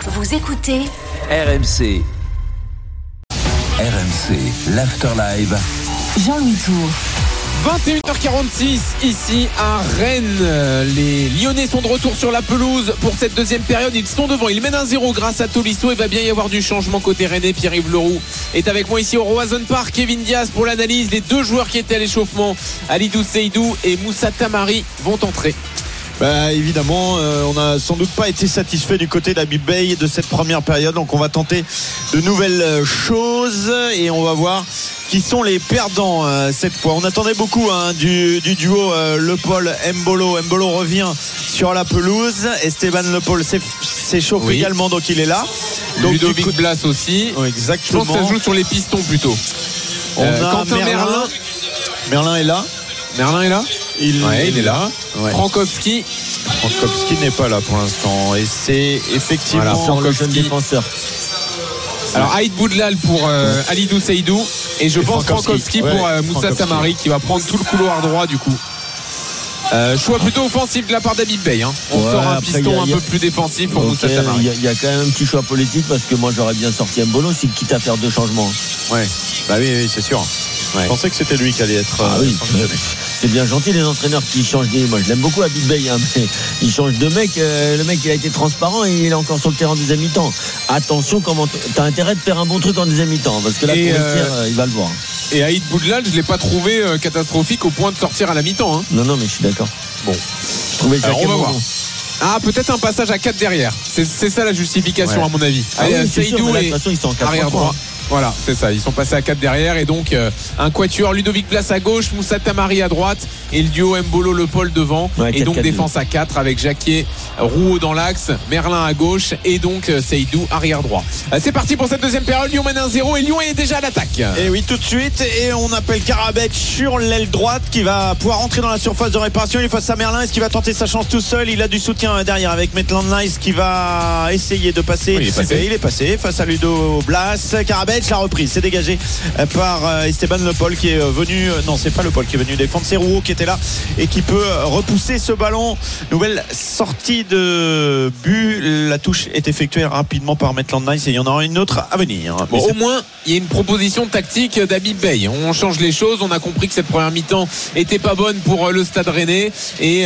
Vous écoutez RMC. RMC, l'Afterlive. Jean-Louis Tour. 21h46 ici à Rennes. Les Lyonnais sont de retour sur la pelouse pour cette deuxième période. Ils sont devant, ils mènent 1-0 grâce à Tolisso. Il va bien y avoir du changement côté rennais. Pierre-Yves Leroux est avec moi ici au Roazhon Park. Kevin Diaz pour l'analyse. Les deux joueurs qui étaient à l'échauffement, Halidou Seydou et Moussa Tamari, vont entrer. Évidemment, on n'a sans doute pas été satisfait du côté d'Habib Beye de cette première période, donc on va tenter de nouvelles choses et on va voir qui sont les perdants cette fois. On attendait beaucoup du duo Le Paul Mbolo. Mbolo revient sur la pelouse. Esteban Le Paul s'échauffe également, donc il est là. Donc Ludovic Blas aussi. Exactement. Je pense que ça joue sur les pistons plutôt. On a Quentin Merlin. Merlin est là. Merlin est là. Il est là. Frankowski n'est pas là pour l'instant et c'est effectivement le jeune défenseur. Alors Aïd Boudlal pour Halidou Seydou et je pense Frankowski pour Moussa Tamari qui va prendre tout le couloir droit du coup. Choix plutôt offensif de la part d'Habib Beye. On sort un piston un peu plus défensif pour Moussa Tamari. Il y a quand même un petit choix politique parce que moi j'aurais bien sorti Mbolo quitte à faire deux changements. Oui, c'est sûr. Je pensais que c'était lui qui allait être sanctionné. C'est bien gentil les entraîneurs qui changent moi je l'aime beaucoup Habib Beye mais il change de mec. Le mec il a été transparent et il est encore sur le terrain en deuxième mi-temps. Attention, t'as intérêt de faire un bon truc en deuxième mi-temps parce que là il va le voir. Et Aïd Boudlal, je ne l'ai pas trouvé catastrophique au point de sortir à la mi-temps. Non mais je suis d'accord. Bon, on va voir. Peut-être un passage à 4 derrière. C'est ça la justification à mon avis. Seydou et arrière droit. Voilà, c'est ça. Ils sont passés à 4 derrière et donc un quatuor Ludovic Blas à gauche, Moussa Tamari à droite et le duo Mbolo Le Paul devant. Et donc défense à 4 avec Jacquier, Rouault dans l'axe, Merlin à gauche et donc Seydou arrière droit. C'est parti pour cette deuxième période. Lyon mène 1-0 et Lyon est déjà à l'attaque. Et oui, tout de suite. Et on appelle Karabech sur l'aile droite qui va pouvoir entrer dans la surface de réparation. Il est face à Merlin. Est-ce qu'il va tenter sa chance tout seul? Il a du soutien derrière avec Maitland Nice qui va essayer de passer. Il est passé face à Ludo Blas. Karabech, la reprise, c'est dégagé par Esteban Le Paul qui est venu. Non, c'est pas Le Paul qui est venu défendre, c'est Rouault qui était là et qui peut repousser ce ballon. Nouvelle sortie de but. La touche est effectuée rapidement par Maitland Nice et il y en aura une autre à venir. Au moins, il y a une proposition tactique d'Habib Beye. On change les choses. On a compris que cette première mi-temps était pas bonne pour le Stade Rennais et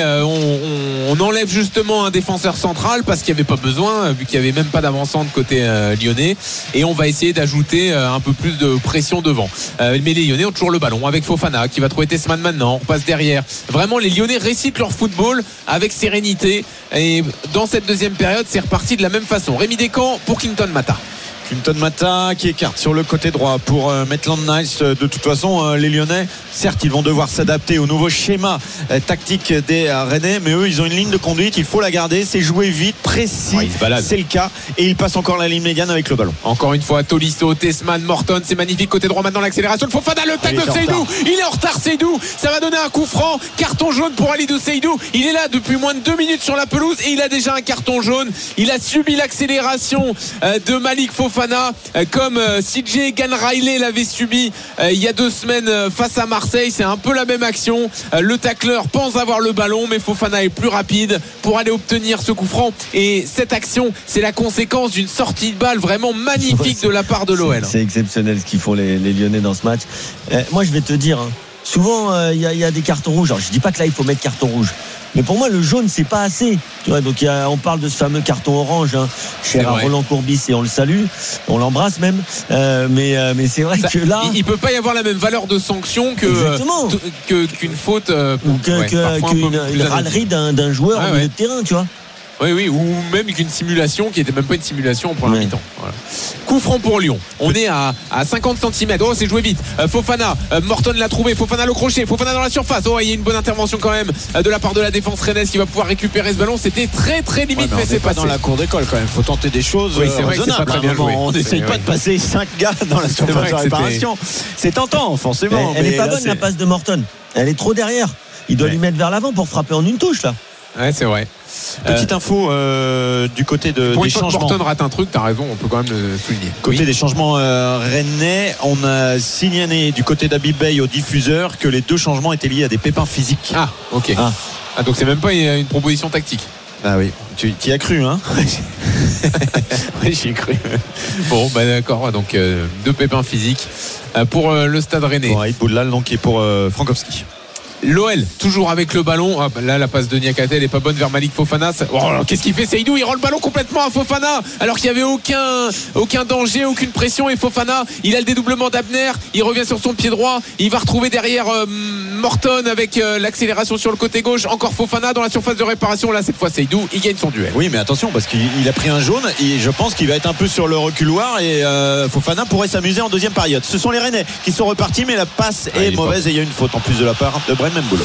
on enlève justement un défenseur central parce qu'il n'y avait pas besoin vu qu'il n'y avait même pas d'avancement de côté lyonnais et on va essayer d'ajouter un peu plus de pression devant. Mais les Lyonnais ont toujours le ballon avec Fofana qui va trouver Tessman maintenant. On repasse derrière. Vraiment, les Lyonnais récitent leur football avec sérénité. Et dans cette deuxième période, c'est reparti de la même façon. Rémi Descamps pour Clinton Mata. Clinton Mata qui écarte sur le côté droit pour Maitland Nice. De toute façon, les Lyonnais, certes, ils vont devoir s'adapter au nouveau schéma tactique des Rennais, mais eux, ils ont une ligne de conduite. Il faut la garder. C'est jouer vite, précis. C'est le cas. Et ils passent encore la ligne médiane avec le ballon. Encore une fois, Tolisso, Tessman, Morton. C'est magnifique côté droit maintenant. L'accélération de Fofana. Le tacle de Seydou. Il est en retard, Seydou. Ça va donner un coup franc. Carton jaune pour Halidou Seydou. Il est là depuis moins de 2 minutes sur la pelouse et il a déjà un carton jaune. Il a subi l'accélération de Malik Fofana. Comme CJ Ganraillet l'avait subi il y a 2 semaines face à Marseille. C'est un peu la même action. Le tacleur pense avoir le ballon mais Fofana est plus rapide pour aller obtenir ce coup franc et cette action c'est la conséquence d'une sortie de balle vraiment magnifique de la part de l'OL. C'est exceptionnel ce qu'ils font les Lyonnais dans ce match. Moi je vais te dire souvent il y a des cartons rouges. Alors je dis pas que là il faut mettre carton rouge, mais pour moi le jaune c'est pas assez. Tu vois, donc on parle de ce fameux carton orange cher à Roland Courbis et on le salue, on l'embrasse même. Mais c'est vrai que là il peut pas y avoir la même valeur de sanction qu'une faute ou qu'une râlerie d'un joueur au milieu de terrain, tu vois. Oui, ou même qu'une simulation qui n'était même pas une simulation en première mi-temps. Voilà. Coup franc pour Lyon. On est à 50 cm. Oh, c'est joué vite. Fofana, Morton l'a trouvé. Fofana le crochet. Fofana dans la surface. Oh, il y a une bonne intervention quand même de la part de la défense rennaise qui va pouvoir récupérer ce ballon. C'était très très limite, mais c'est passé. Dans la cour d'école quand même. Faut tenter des choses. Oui, c'est vrai que c'est pas très bien joué. On n'essaye pas de passer 5 gars dans la surface de réparation. C'est tentant, forcément. Elle n'est pas bonne la passe de Morton. Elle est trop derrière. Il doit lui mettre vers l'avant pour frapper en une touche là. Ouais, c'est vrai. Petite info du côté des changements. Morton rate un truc, t'as raison, on peut quand même le souligner. Côté des changements rennais, on a signalé du côté d'Habib Beye au diffuseur que les 2 changements étaient liés à des pépins physiques. Ah, ok. Donc c'est même pas une proposition tactique. Ah oui, tu y as cru, hein. J'y ai cru. Bon, d'accord. Donc, 2 pépins physiques pour le Stade Rennais. Bon, Aïd Boudlal, donc, qui est pour Frankowski. L'OL toujours avec le ballon. Là la passe de Niakhaté elle est pas bonne vers Malik Fofana. Qu'est-ce qu'il fait Seydou? Il rend le ballon complètement à Fofana alors qu'il n'y avait aucun danger, aucune pression. Et Fofana il a le dédoublement d'Abner, il revient sur son pied droit, il va retrouver derrière Morton avec l'accélération sur le côté gauche. Encore Fofana dans la surface de réparation. Là cette fois Seydou il gagne son duel. Oui mais attention parce qu'il a pris un jaune et je pense qu'il va être un peu sur le reculoir et Fofana pourrait s'amuser en deuxième période. Ce sont les Rennais qui sont repartis mais la passe est mauvaise et il y a une faute en plus de la part de Brelem Mbolo.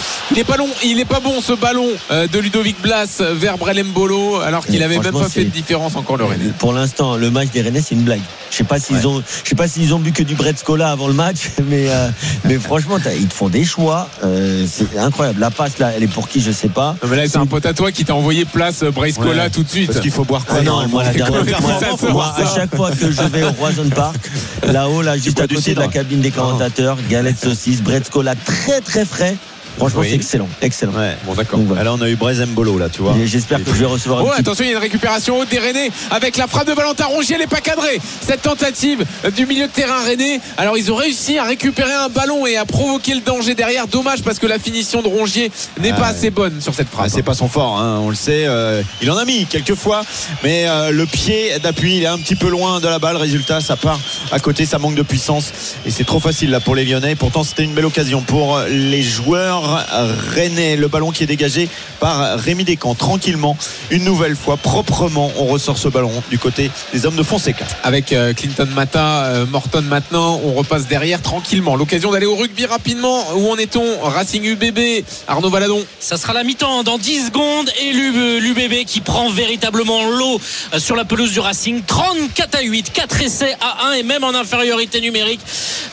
Il est pas bon ce ballon de Ludovic Blas vers Brelem Mbolo alors qu'il avait même pas fait de différence encore le Rennais. Pour l'instant le match des Rennais c'est une blague. Je sais pas s'ils ont bu que du Brett Cola avant le match mais franchement ils te font des choix c'est incroyable. La passe là elle est pour qui je sais pas. Non, mais là c'est un pote à toi qui t'a envoyé place Brace Cola tout de suite. Parce qu'il faut boire quoi. Non, moi la dernière fois à chaque fois que je vais au Roison Park là-haut là juste à côté de la cabine des commentateurs galette saucisse Brett Cola très très frais. Franchement, c'est excellent. Ouais. Bon, d'accord. Voilà. Là, on a eu Brelem Mbolo, là, tu vois. Et j'espère que je vais recevoir attention, il y a une récupération haute des Rennais avec la frappe de Valentin Rongier. Elle n'est pas cadrée. Cette tentative du milieu de terrain Rennais. Alors, ils ont réussi à récupérer un ballon et à provoquer le danger derrière. Dommage parce que la finition de Rongier n'est pas assez bonne sur cette frappe. C'est pas son fort, hein, on le sait. Il en a mis quelques fois, mais le pied d'appui, il est un petit peu loin de la balle. Résultat, ça part à côté, ça manque de puissance et c'est trop facile là pour les Lyonnais. Pourtant, c'était une belle occasion pour les joueurs Rennais. Le ballon qui est dégagé par Rémi Descamps tranquillement, une nouvelle fois, proprement. On ressort ce ballon du côté des hommes de Fonseca avec Clinton Mata, Morton maintenant. On repasse derrière tranquillement. L'occasion d'aller au rugby rapidement. Où en est-on? Racing UBB, Arnaud Valadon. Ça sera la mi-temps dans 10 secondes et l'UBB qui prend véritablement l'eau sur la pelouse du Racing. 34-8, 4 essais à 1 et même en infériorité numérique.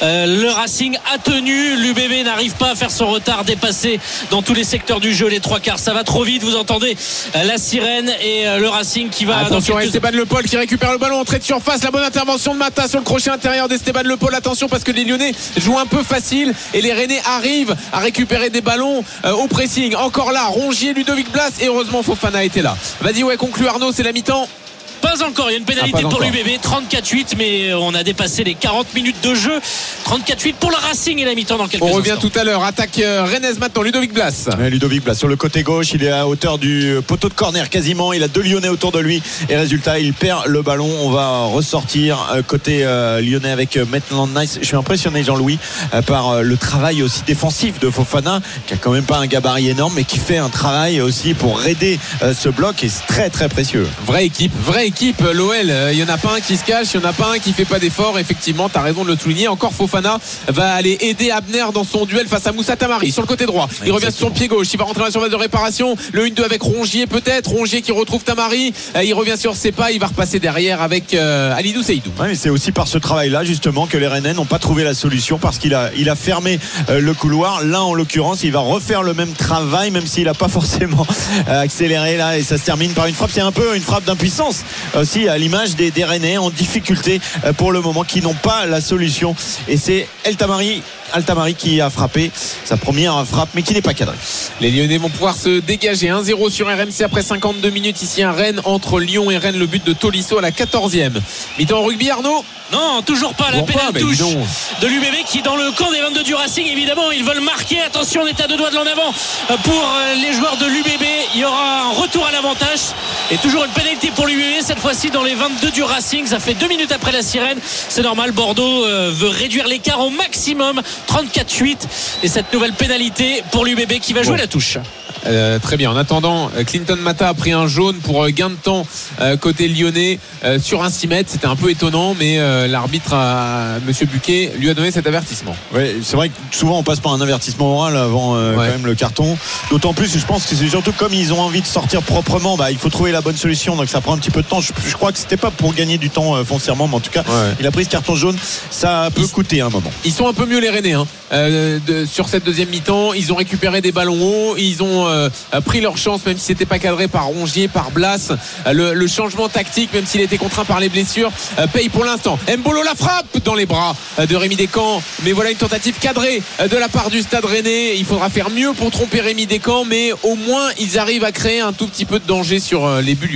Le Racing a tenu. L'UBB n'arrive pas à faire son retard dépassé dans tous les secteurs du jeu. Les 3/4 ça va trop vite. Vous entendez la sirène et le Racing qui va. Attention à Esteban Le Paul qui récupère le ballon, entrée de surface. La bonne intervention de Mata sur le crochet intérieur d'Esteban Le Paul. Attention parce que les Lyonnais jouent un peu facile et les Rennais arrivent à récupérer des ballons au pressing. Encore là Rongier, Ludovic Blas et heureusement Fofana était là. Vas-y conclue Arnaud, c'est la mi-temps. Pas encore, il y a une pénalité pour l'UBB, 34-8, mais on a dépassé les 40 minutes de jeu. 34-8 pour le Racing et la mi-temps dans quelques instants. On revient tout à l'heure, attaque rennaise maintenant, Ludovic Blas. Ludovic Blas sur le côté gauche, il est à hauteur du poteau de corner quasiment, il a 2 Lyonnais autour de lui et résultat il perd le ballon. On va ressortir côté lyonnais avec Maitland Nice. Je suis impressionné Jean-Louis par le travail aussi défensif de Fofana qui a quand même pas un gabarit énorme mais qui fait un travail aussi pour aider ce bloc et c'est très très précieux. Vraie équipe, l'OL, il n'y en a pas un qui se cache, il n'y en a pas un qui fait pas d'effort. Effectivement, tu as raison de le souligner. Encore Fofana va aller aider Abner dans son duel face à Moussa Tamari sur le côté droit. Il revient sur son pied gauche, il va rentrer dans la surface de réparation. Le 1-2 avec Rongier peut-être, Rongier qui retrouve Tamari, il revient sur ses pas, il va repasser derrière avec Alidou Seydou. Ouais, c'est aussi par ce travail-là justement que les Rennais n'ont pas trouvé la solution parce qu'il a fermé le couloir. Là en l'occurrence, il va refaire le même travail même s'il n'a pas forcément accéléré là et ça se termine par une frappe. C'est un peu une frappe d'impuissance aussi à l'image des Rennais en difficulté pour le moment qui n'ont pas la solution et c'est Altamari qui a frappé sa première frappe mais qui n'est pas cadré. Les Lyonnais vont pouvoir se dégager 1-0 sur RMC après 52 minutes ici à Rennes entre Lyon et Rennes. Le but de Tolisso à la 14e. Mi-temps en rugby Arnaud. Non, toujours pas la pénale touche de l'UBB qui dans le camp des 22 du Racing évidemment ils veulent marquer. Attention, on est à 2 doigts de l'en avant pour les joueurs de l'UBB. Il y aura un retour à l'avantage et toujours une pénalité pour l'UBB cette fois-ci dans les 22 du Racing. Ça fait 2 minutes après la sirène, c'est normal. Bordeaux veut réduire l'écart au maximum, 34-8 et cette nouvelle pénalité pour l'UBB qui va jouer la touche. Très bien. En attendant, Clinton Mata a pris un jaune pour gain de temps côté lyonnais sur un 6 mètres. C'était un peu étonnant, mais l'arbitre, Monsieur Buquet, lui a donné cet avertissement. Oui, c'est vrai que souvent on passe par un avertissement oral avant quand même le carton. D'autant plus, je pense que c'est surtout comme ils ont envie de sortir proprement, il faut trouver la bonne solution. Donc ça prend un petit peu de temps. Je crois que c'était pas pour gagner du temps foncièrement, mais en tout cas, il a pris ce carton jaune. Ça peut coûter un moment. Ils sont un peu mieux les Rennais sur cette deuxième mi-temps. Ils ont récupéré des ballons hauts. Ils ont pris leur chance même si c'était pas cadré par Rongier, par Blas. Le changement tactique même s'il était contraint par les blessures paye pour l'instant. Mbolo la frappe dans les bras de Rémi Descamps, mais voilà une tentative cadrée de la part du Stade Rennais. Il faudra faire mieux pour tromper Rémi Descamps, mais au moins ils arrivent à créer un tout petit peu de danger sur les buts lyonnais.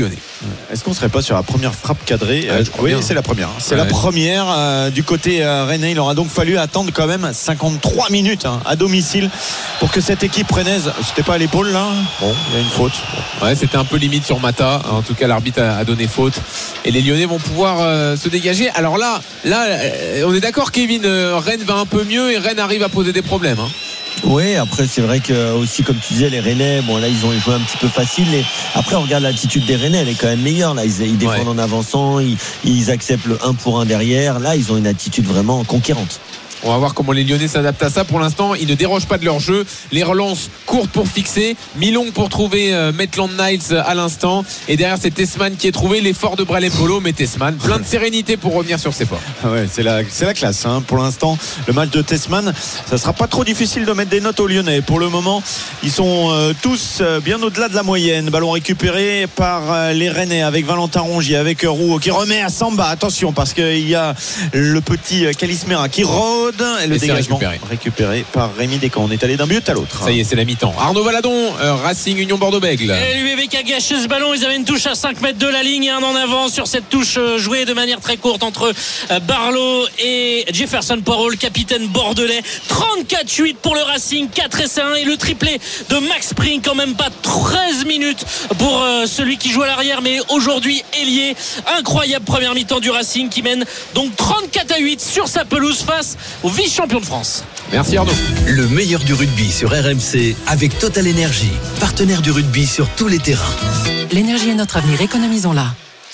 Est-ce qu'on serait pas sur la première frappe cadrée? Oui, c'est la première. C'est la première du côté rennais. Il aura donc fallu attendre quand même 53 minutes à domicile pour que cette équipe rennaise, c'était pas à l'épaule là. Bon, il y a une faute. Ouais, c'était un peu limite sur Mata. En tout cas, l'arbitre a donné faute. Et les Lyonnais vont pouvoir se dégager. Alors là, on est d'accord, Kevin. Rennes va un peu mieux et Rennes arrive à poser des problèmes. Oui, après c'est vrai que aussi comme tu disais, les Rennais, bon là ils ont joué un petit peu facile. Et après on regarde l'attitude des Rennais, elle est quand même meilleure. Là ils défendent en avançant, ils acceptent le 1 pour 1 derrière. Là ils ont une attitude vraiment conquérante. On va voir comment les Lyonnais s'adaptent à ça. Pour l'instant, ils ne dérogent pas de leur jeu. Les relances courtes pour fixer, mi-longue pour trouver Maitland-Niles à l'instant. Et derrière, c'est Tessman qui est trouvé. L'effort de Bralem Polo, mais Tessman, plein de sérénité pour revenir sur ses pas. Ouais, c'est la classe. Pour l'instant, le match de Tessman, ça sera pas trop difficile de mettre des notes aux Lyonnais. Pour le moment, ils sont tous bien au-delà de la moyenne. Ballon récupéré par les Rennais avec Valentin Rongier, avec Rouault qui remet à Samba. Attention, parce qu'il y a le petit Calismera qui rôde. Et le dégagement récupéré par Rémi Descamps. On est allé d'un but à l'autre. Ça y est, c'est la mi-temps. Arnaud Valadon, Racing Union Bordeaux-Bègles. Et l'UBB qui a gâché ce ballon. Ils avaient une touche à 5 mètres de la ligne et un en avant sur cette touche jouée de manière très courte entre Barlow et Jefferson Poirot, le capitaine bordelais. 34-8 pour le Racing, 4 essais 1 et le triplé de Max Spring, quand même pas 13 minutes pour celui qui joue à l'arrière, mais aujourd'hui ailier. Incroyable première mi-temps du Racing qui mène donc 34-8 sur sa pelouse face au vice-champion de France. Merci Arnaud. Le meilleur du rugby sur RMC avec Total Energy, partenaire du rugby sur tous les terrains. L'énergie est notre avenir, économisons-la.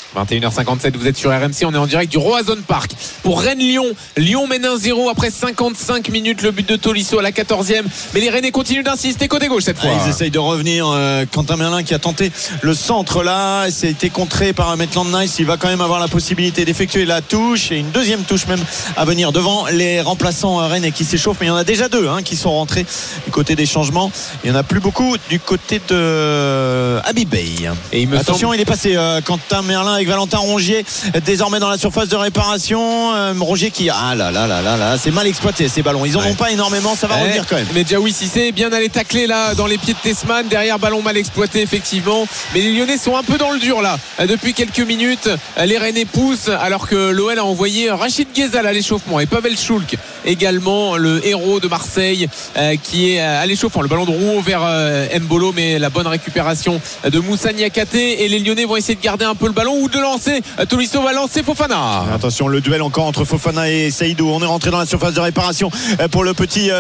21h57, vous êtes sur RMC, on est en direct du Roazhon Park pour Rennes-Lyon. Lyon mène 1-0 après 55 minutes, le but de Tolisso à la 14e, mais les Rennais continuent d'insister côté gauche cette fois. Ils essayent de revenir. Quentin Merlin qui a tenté le centre là, ça a été contré par Maitland-Niles. Il va quand même avoir la possibilité d'effectuer la touche et une deuxième touche même à venir devant les remplaçants Rennais qui s'échauffent, mais il y en a déjà deux qui sont rentrés du côté des changements. Il n'y en a plus beaucoup du côté de Habib Bey. Et attention, il est passé Quentin Merlin avec Valentin Rongier désormais dans la surface de réparation. Rongier qui c'est mal exploité ces ballons, ils en ont pas énormément, ça va revenir quand même. Mais Diaoui Cissé bien allé tacler là dans les pieds de Tessman, derrière ballon mal exploité effectivement, mais les Lyonnais sont un peu dans le dur là depuis quelques minutes. Les Rennais poussent alors que l'OL a envoyé Rachid Ghezal à l'échauffement et Pavel Schulk également, le héros de Marseille qui est à l'échauffement. Le ballon de Rouault vers Mbolo, mais la bonne récupération de Moussa Niakhaté et les Lyonnais vont essayer de garder un peu le ballon ou de lancer. Tolisso va lancer Fofana. Attention, le duel encore entre Fofana et Seydou. On est rentré dans la surface de réparation pour le petit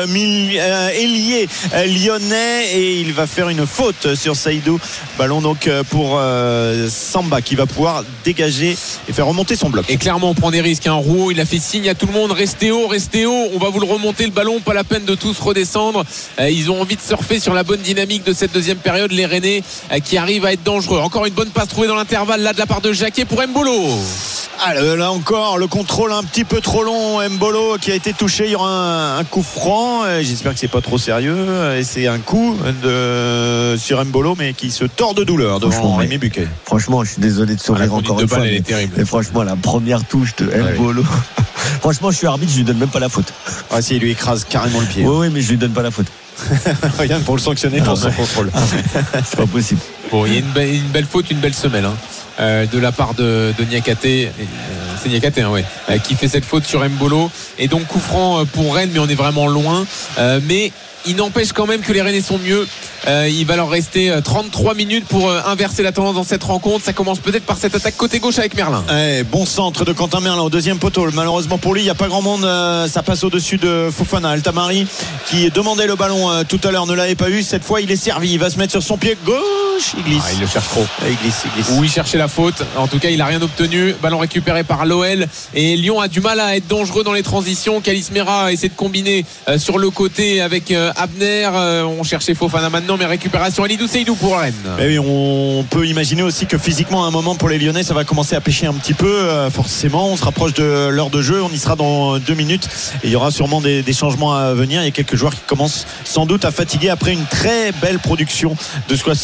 ailier lyonnais et il va faire une faute sur Seydou. Ballon donc pour Samba qui va pouvoir dégager et faire remonter son bloc. Et clairement on prend des risques. Rouault, il a fait signe à tout le monde, restez haut, on va vous le remonter le ballon, pas la peine de tous redescendre. Ils ont envie de surfer sur la bonne dynamique de cette deuxième période, les Rennais qui arrivent à être dangereux. Encore une bonne passe trouvée dans l'intervalle là de la part de Jacquet pour Mbolo. Là encore le contrôle un petit peu trop long. Mbolo qui a été touché. Il y aura un coup franc. J'espère que c'est pas trop sérieux et c'est un coup sur Mbolo mais qui se tord de douleur devant Rémi Buquet. Franchement je suis désolé de sourire encore une fois, elle est terrible. Et franchement la première touche de Mbolo franchement je suis arbitre, je lui donne même pas la faute. Si, il lui écrase carrément le pied. Oui mais je lui donne pas la faute. Rien pour le sanctionner pour son contrôle. C'est pas possible. Bon, il y a une belle faute, une belle semelle de la part de Niakhaté. C'est Niakhaté qui fait cette faute sur Mbolo. Et donc coup franc pour Rennes, mais on est vraiment loin. Mais il n'empêche quand même que les Rennais sont mieux. Il va leur rester 33 minutes pour inverser la tendance dans cette rencontre. Ça commence peut-être par cette attaque côté gauche avec Merlin. Bon centre de Quentin Merlin au deuxième poteau. Malheureusement pour lui il n'y a pas grand monde. Ça passe au-dessus de Fofana. Altamari qui demandait le ballon tout à l'heure ne l'avait pas eu. Cette fois il est servi. Il va se mettre sur son pied gauche. Il glisse. Il le cherche trop. Il glisse. Ou il cherchait la faute. En tout cas il n'a rien obtenu. Ballon récupéré par l'OL. Et Lyon a du mal à être dangereux dans les transitions. Calismera essaie de combiner sur le côté avec Abner. On cherchait Fofana maintenant, mais récupération Alidou Seydou pour Rennes. Et oui, on peut imaginer aussi que physiquement à un moment pour les Lyonnais ça va commencer à pêcher un petit peu forcément. On se rapproche de l'heure de jeu, on y sera dans 2 minutes et il y aura sûrement des changements à venir. Il y a quelques joueurs qui commencent sans doute à fatiguer après une très belle production de 60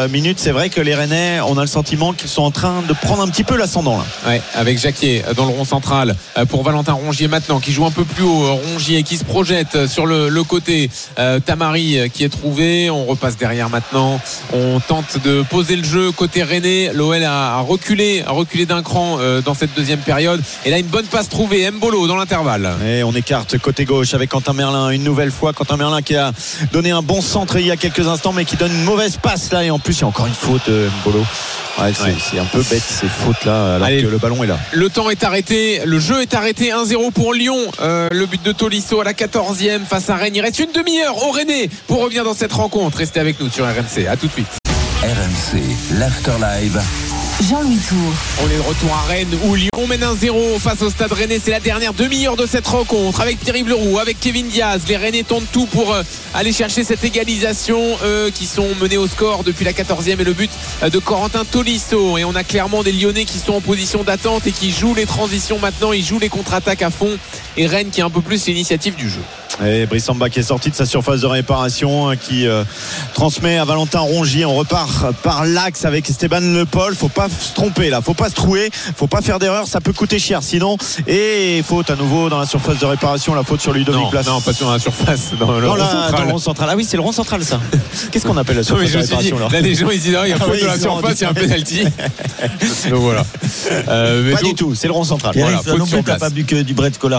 minutes. C'est vrai que les Rennais, on a le sentiment qu'ils sont en train de prendre un petit peu l'ascendant là. Ouais, avec Jacquier dans le rond central pour Valentin Rongier maintenant qui joue un peu plus haut. Rongier qui se projette sur le côté. Tamari qui est trouvé. On repasse derrière maintenant. On tente de poser le jeu côté Rennais. L'OL a reculé d'un cran dans cette deuxième période. Et là, une bonne passe trouvée. Mbolo dans l'intervalle. Et on écarte côté gauche avec Quentin Merlin une nouvelle fois. Quentin Merlin qui a donné un bon centre il y a quelques instants, mais qui donne une mauvaise passe là. Et en plus, il y a encore une faute, Mbolo. C'est un peu bête ces fautes là, alors que le ballon est là. Le temps est arrêté, le jeu est arrêté. 1-0 pour Lyon. Le but de Tolisso à la 14e face à Rennes. Il reste une demi-heure au Rennais pour revenir dans cette rencontre. Restez avec nous sur RMC. À tout de suite. RMC, l'After Live. Jean-Louis Tour. On est de retour à Rennes où Lyon mène 1-0 face au Stade Rennais. C'est la dernière demi-heure de cette rencontre avec Pierre-Yves Leroux, avec Kevin Diaz. Les Rennais tentent tout pour aller chercher cette égalisation, qui sont menés au score depuis la 14e et le but de Corentin Tolisso. Et on a clairement des Lyonnais qui sont en position d'attente et qui jouent les transitions maintenant, ils jouent les contre-attaques à fond. Et Rennes qui a un peu plus l'initiative du jeu. Et Brice Samba qui est sorti de sa surface de réparation, qui transmet à Valentin Rongier. On repart par l'axe avec Esteban Le Paul. Faut pas se tromper là, faut pas se trouer, faut pas faire d'erreur, ça peut coûter cher sinon. Et faute à nouveau dans la surface de réparation, la faute sur Ludovic Blas. Non, pas sur la surface, dans le rond central. Ah oui, c'est le rond central ça. Qu'est-ce qu'on appelle la surface de réparation là? Les gens ils disent il y a faute de la surface, il y a un penalty. Donc voilà. Pas du tout, c'est le rond central. Voilà, non plus, t'as pas bu que du Brett Cola.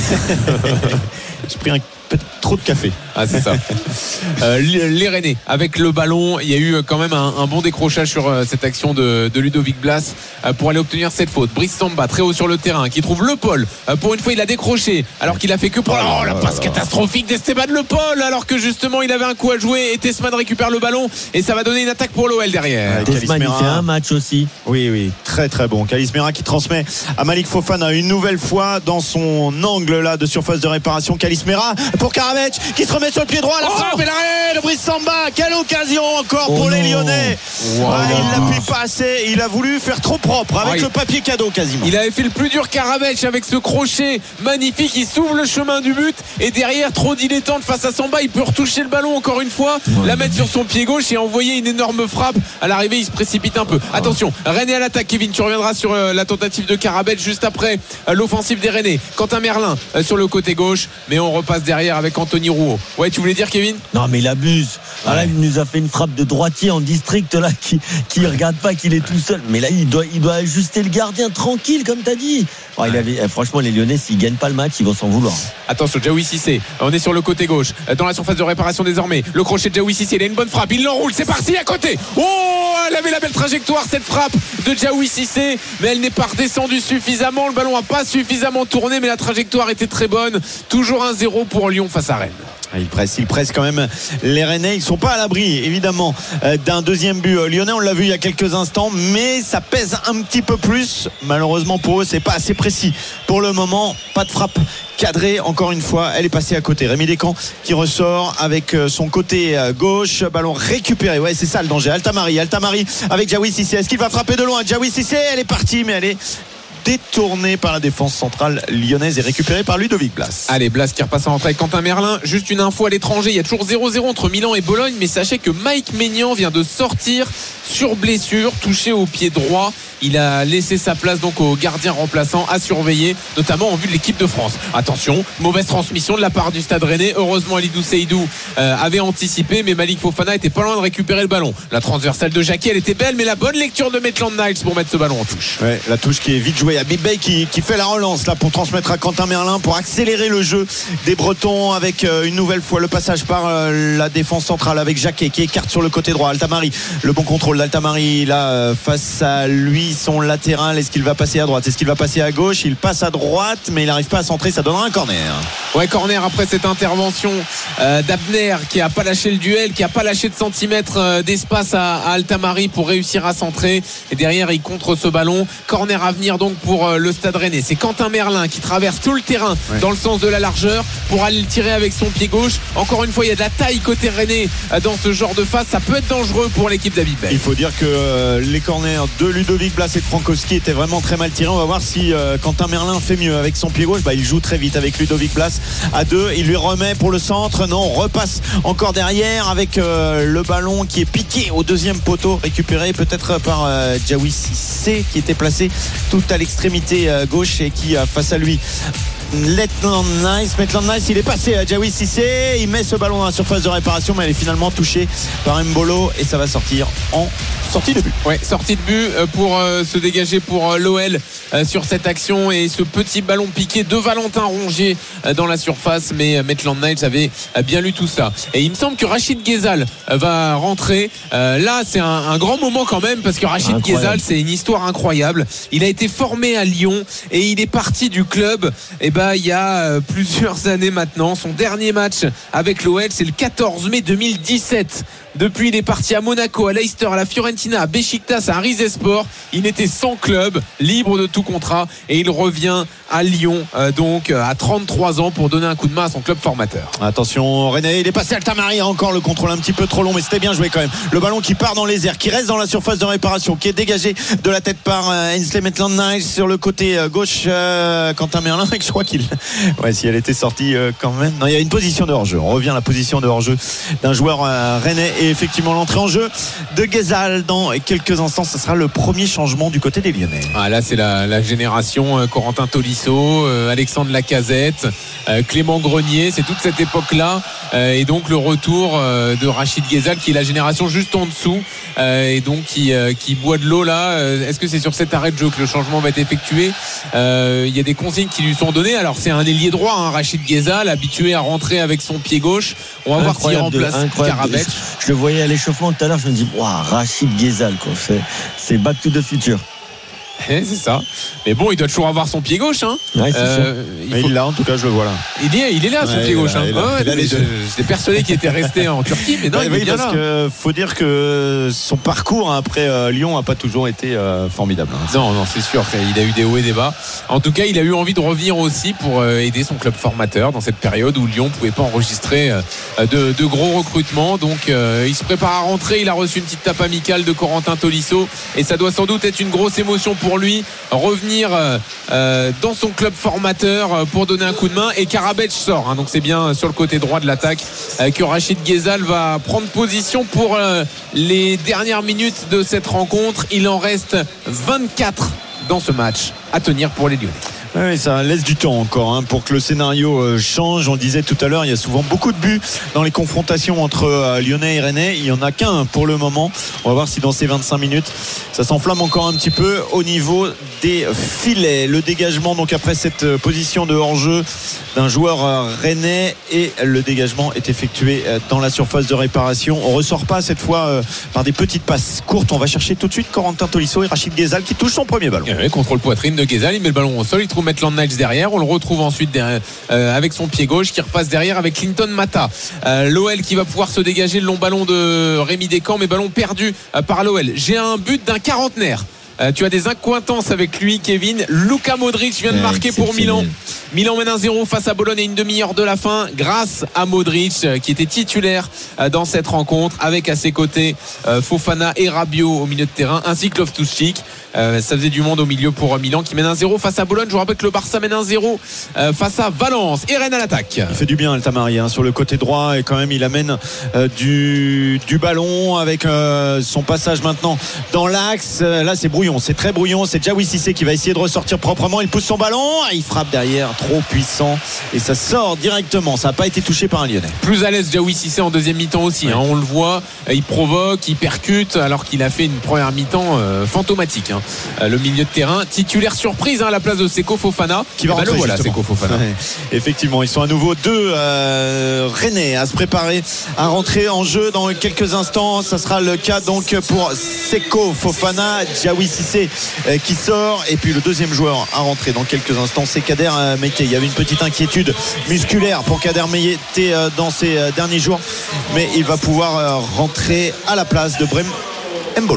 J'ai pris peut-être trop de café. Ah, c'est ça. Les Rennais avec le ballon, il y a eu quand même un bon décrochage sur cette action de Ludovic Blas pour aller obtenir cette faute. Brice Samba très haut sur le terrain qui trouve Le Paul. Pour une fois il a décroché alors qu'il a fait que pour la passe catastrophique d'Esteban Le Paul, alors que justement il avait un coup à jouer et Tessman récupère le ballon et ça va donner une attaque pour l'OL derrière. Tessman il fait un match aussi. Oui, très très bon. Kalis Mera qui transmet à Malik Fofana une nouvelle fois dans son angle là de surface de réparation. Kalis Mera pour Karabec qui se remet sur le pied droit, la frappe et l'arrêt de Brice Samba. Quelle occasion encore pour les Lyonnais. Il l'appuie pas assez, il a voulu faire trop propre avec le papier cadeau quasiment. Il avait fait le plus dur Karabec avec ce crochet magnifique, il s'ouvre le chemin du but et derrière trop dilettante face à Samba, il peut retoucher le ballon encore une fois, la mettre sur son pied gauche et envoyer une énorme frappe. À l'arrivée il se précipite un peu. Attention, Rennes est à l'attaque. Kevin, tu reviendras sur la tentative de Karabec juste après l'offensive des Rennais. Quentin Merlin sur le côté gauche, mais on repasse derrière avec Anthony Rouault. Ouais, tu voulais dire Kevin? Non mais il abuse. Là, il nous a fait une frappe de droitier en district là qui regarde pas qu'il est tout seul. Mais là il doit ajuster le gardien tranquille comme t'as dit. Franchement les Lyonnais s'ils gagnent pas le match ils vont s'en vouloir. Attention, Djaoui Cissé, on est sur le côté gauche dans la surface de réparation désormais. Le crochet de Djaoui Cissé, il a une bonne frappe, il l'enroule, c'est parti à côté. Elle avait la belle trajectoire cette frappe de Djaoui Cissé, mais elle n'est pas redescendue suffisamment, le ballon n'a pas suffisamment tourné, mais la trajectoire était très bonne. Toujours 1-0 pour Lyon face à Rennes. Il presse quand même les Rennais. Ils sont pas à l'abri évidemment d'un deuxième but lyonnais. On l'a vu il y a quelques instants, mais ça pèse un petit peu plus. Malheureusement pour eux, c'est pas assez précis pour le moment. Pas de frappe cadrée. Encore une fois, elle est passée à côté. Rémi Descamps qui ressort avec son côté gauche. Ballon récupéré. Ouais, c'est ça le danger. Altamari avec Djaoui Cissé. Est-ce qu'il va frapper de loin? Djaoui Cissé, elle est partie, mais elle est détourné par la défense centrale lyonnaise et récupéré par Ludovic Blas. Allez, Blas qui repasse en rentrée avec Quentin Merlin. Juste une info à l'étranger, il y a toujours 0-0 entre Milan et Bologne, mais sachez que Mike Maignan vient de sortir sur blessure, touché au pied droit. Il a laissé sa place donc au gardien remplaçant à surveiller, notamment en vue de l'équipe de France. Attention, mauvaise transmission de la part du Stade Rennais. Heureusement Alidou Seydou avait anticipé, mais Malik Fofana était pas loin de récupérer le ballon. La transversale de Jacquier, elle était belle, mais la bonne lecture de Maitland-Niles pour mettre ce ballon en touche. Ouais, la touche qui est vite jouée. Habib Bey qui fait la relance là pour transmettre à Quentin Merlin pour accélérer le jeu des Bretons avec une nouvelle fois le passage par la défense centrale avec Jacquet qui écarte sur le côté droit. Altamari, le bon contrôle d'Altamari là face à lui, son latéral. Est-ce qu'il va passer à droite? Est-ce qu'il va passer à gauche? Il passe à droite mais il n'arrive pas à centrer, ça donnera un corner. Ouais, corner après cette intervention d'Abner qui a pas lâché le duel, qui a pas lâché de centimètres d'espace à Altamari pour réussir à centrer, et derrière il contre ce ballon. Corner à venir donc pour le Stade Rennais. C'est Quentin Merlin qui traverse tout le terrain dans le sens de la largeur pour aller le tirer avec son pied gauche. Encore une fois, il y a de la taille côté Rennais dans ce genre de phase. Ça peut être dangereux pour l'équipe d'Habib Beye. Il faut dire que les corners de Ludovic Blas et de Frankowski étaient vraiment très mal tirés. On va voir si Quentin Merlin fait mieux avec son pied gauche. Il joue très vite avec Ludovic Blas à 2. Il lui remet pour le centre. Non, on repasse encore derrière avec le ballon qui est piqué au deuxième poteau, récupéré peut-être par Djawi Cissé qui était placé tout à l'extrémité gauche et qui a face à lui Maitland Nice, il est passé à Djawi Cissé, il met ce ballon dans la surface de réparation, mais elle est finalement touchée par Mbolo et ça va sortir en sortie de but. Ouais, sortie de but pour se dégager pour l'OL sur cette action et ce petit ballon piqué de Valentin Rongier dans la surface, mais Maitland Nice avait bien lu tout ça. Et il me semble que Rachid Ghezal va rentrer. Là, c'est un grand moment quand même parce que Rachid Ghezal, c'est une histoire incroyable. Il a été formé à Lyon et il est parti du club. Il y a plusieurs années maintenant. Son dernier match avec l'OL, c'est le 14 mai 2017. Depuis, il est parti à Monaco, à Leicester, à la Fiorentina, à Beşiktaş, à Rizespor. Il n'était sans club, libre de tout contrat, et il revient à Lyon, donc à 33 ans, pour donner un coup de main à son club formateur. Attention, René, il est passé Altamari, encore le contrôle un petit peu trop long, mais c'était bien joué quand même. Le ballon qui part dans les airs, qui reste dans la surface de réparation, qui est dégagé de la tête par Ainsley Maitland-Niles sur le côté gauche. Quentin Merlin, je crois qu'il... Ouais, si elle était sortie quand même. Non, il y a une position de hors-jeu. On revient à la position de hors-jeu d'un joueur rennais. Et effectivement, l'entrée en jeu de Ghezal dans quelques instants. Ce sera le premier changement du côté des Lyonnais. Là, c'est la génération Corentin Tolisso, Alexandre Lacazette, Clément Grenier. C'est toute cette époque-là. Et donc, le retour de Rachid Ghezal, qui est la génération juste en dessous. Et donc, qui boit de l'eau là. Est-ce que c'est sur cet arrêt de jeu que le changement va être effectué? Il y a des consignes qui lui sont données. Alors, c'est un ailier droit, Rachid Ghezal, habitué à rentrer avec son pied gauche. On va voir s'il remplace Karabech. Je le voyais à l'échauffement tout à l'heure, je me dis, Rachid Ghezal, quoi. C'est back to the future. C'est ça. Mais bon, il doit toujours avoir son pied gauche. Ouais, il l'a, en tout cas, je le vois là. Il est là, son pied gauche. J'étais persuadé qu'il était resté en Turquie, mais non, il est bien là. Que faut dire que son parcours après Lyon n'a pas toujours été formidable. Non, c'est sûr. Il a eu des hauts et des bas. En tout cas, il a eu envie de revenir aussi pour aider son club formateur dans cette période où Lyon ne pouvait pas enregistrer de gros recrutements. Donc, il se prépare à rentrer. Il a reçu une petite tape amicale de Corentin Tolisso et ça doit sans doute être une grosse émotion pour lui, revenir dans son club formateur pour donner un coup de main. Et Karabech sort, donc c'est bien sur le côté droit de l'attaque que Rachid Ghezal va prendre position pour les dernières minutes de cette rencontre. Il en reste 24 dans ce match à tenir pour les Lyonnais. Oui, ça laisse du temps encore pour que le scénario change. On le disait tout à l'heure, il y a souvent beaucoup de buts dans les confrontations entre Lyonnais et Rennais. Il n'y en a qu'un pour le moment. On va voir si dans ces 25 minutes ça s'enflamme encore un petit peu au niveau des filets. Le dégagement donc après cette position de hors-jeu d'un joueur rennais, et le dégagement est effectué dans la surface de réparation. On ne ressort pas cette fois par des petites passes courtes. On va chercher tout de suite Corentin Tolisso et Rachid Ghezal qui touche son premier ballon. Contrôle poitrine de Ghezal, il met le ballon au sol, il trouve Maitland Niles derrière. On le retrouve ensuite avec son pied gauche qui repasse derrière avec Clinton Mata. L'OL qui va pouvoir se dégager le long ballon de Rémi Descamps, mais ballon perdu par l'OL. J'ai un but d'un quarantenaire. Tu as des accointances avec lui, Kevin. Luka Modric vient de marquer pour Milan. Milan mène 1-0 face à Bologne à une demi-heure de la fin grâce à Modric qui était titulaire dans cette rencontre, avec à ses côtés Fofana et Rabiot au milieu de terrain, ainsi que Loftus-Cheek. Ça faisait du monde au milieu pour Milan qui mène 1-0 face à Bologne. Je vous rappelle que le Barça mène 1-0 face à Valence. Et Rennes à l'attaque. Il fait du bien Altamari sur le côté droit, et quand même il amène du ballon avec son passage maintenant dans l'axe. Là c'est brouillon, c'est très brouillon. C'est Djawi Cissé qui va essayer de ressortir proprement. Il pousse son ballon, il frappe derrière, trop puissant, et ça sort directement. Ça n'a pas été touché par un Lyonnais. Plus à l'aise Djawi Cissé en deuxième mi-temps aussi, on le voit, il provoque, il percute, alors qu'il a fait une première mi-temps fantomatique. Le milieu de terrain titulaire surprise à la place de Seko Fofana qui va rentrer, voilà, Seko Fofana. Ouais. Effectivement, ils sont à nouveau deux Rennais à se préparer à rentrer en jeu dans quelques instants. Ça sera le cas donc pour Seko Fofana. Djawi Cissé qui sort, et puis le deuxième joueur à rentrer dans quelques instants, c'est Kader Meïté. Il y avait une petite inquiétude musculaire pour Kader Meïté dans ces derniers jours, mais il va pouvoir rentrer à la place de Brahim Mbolo.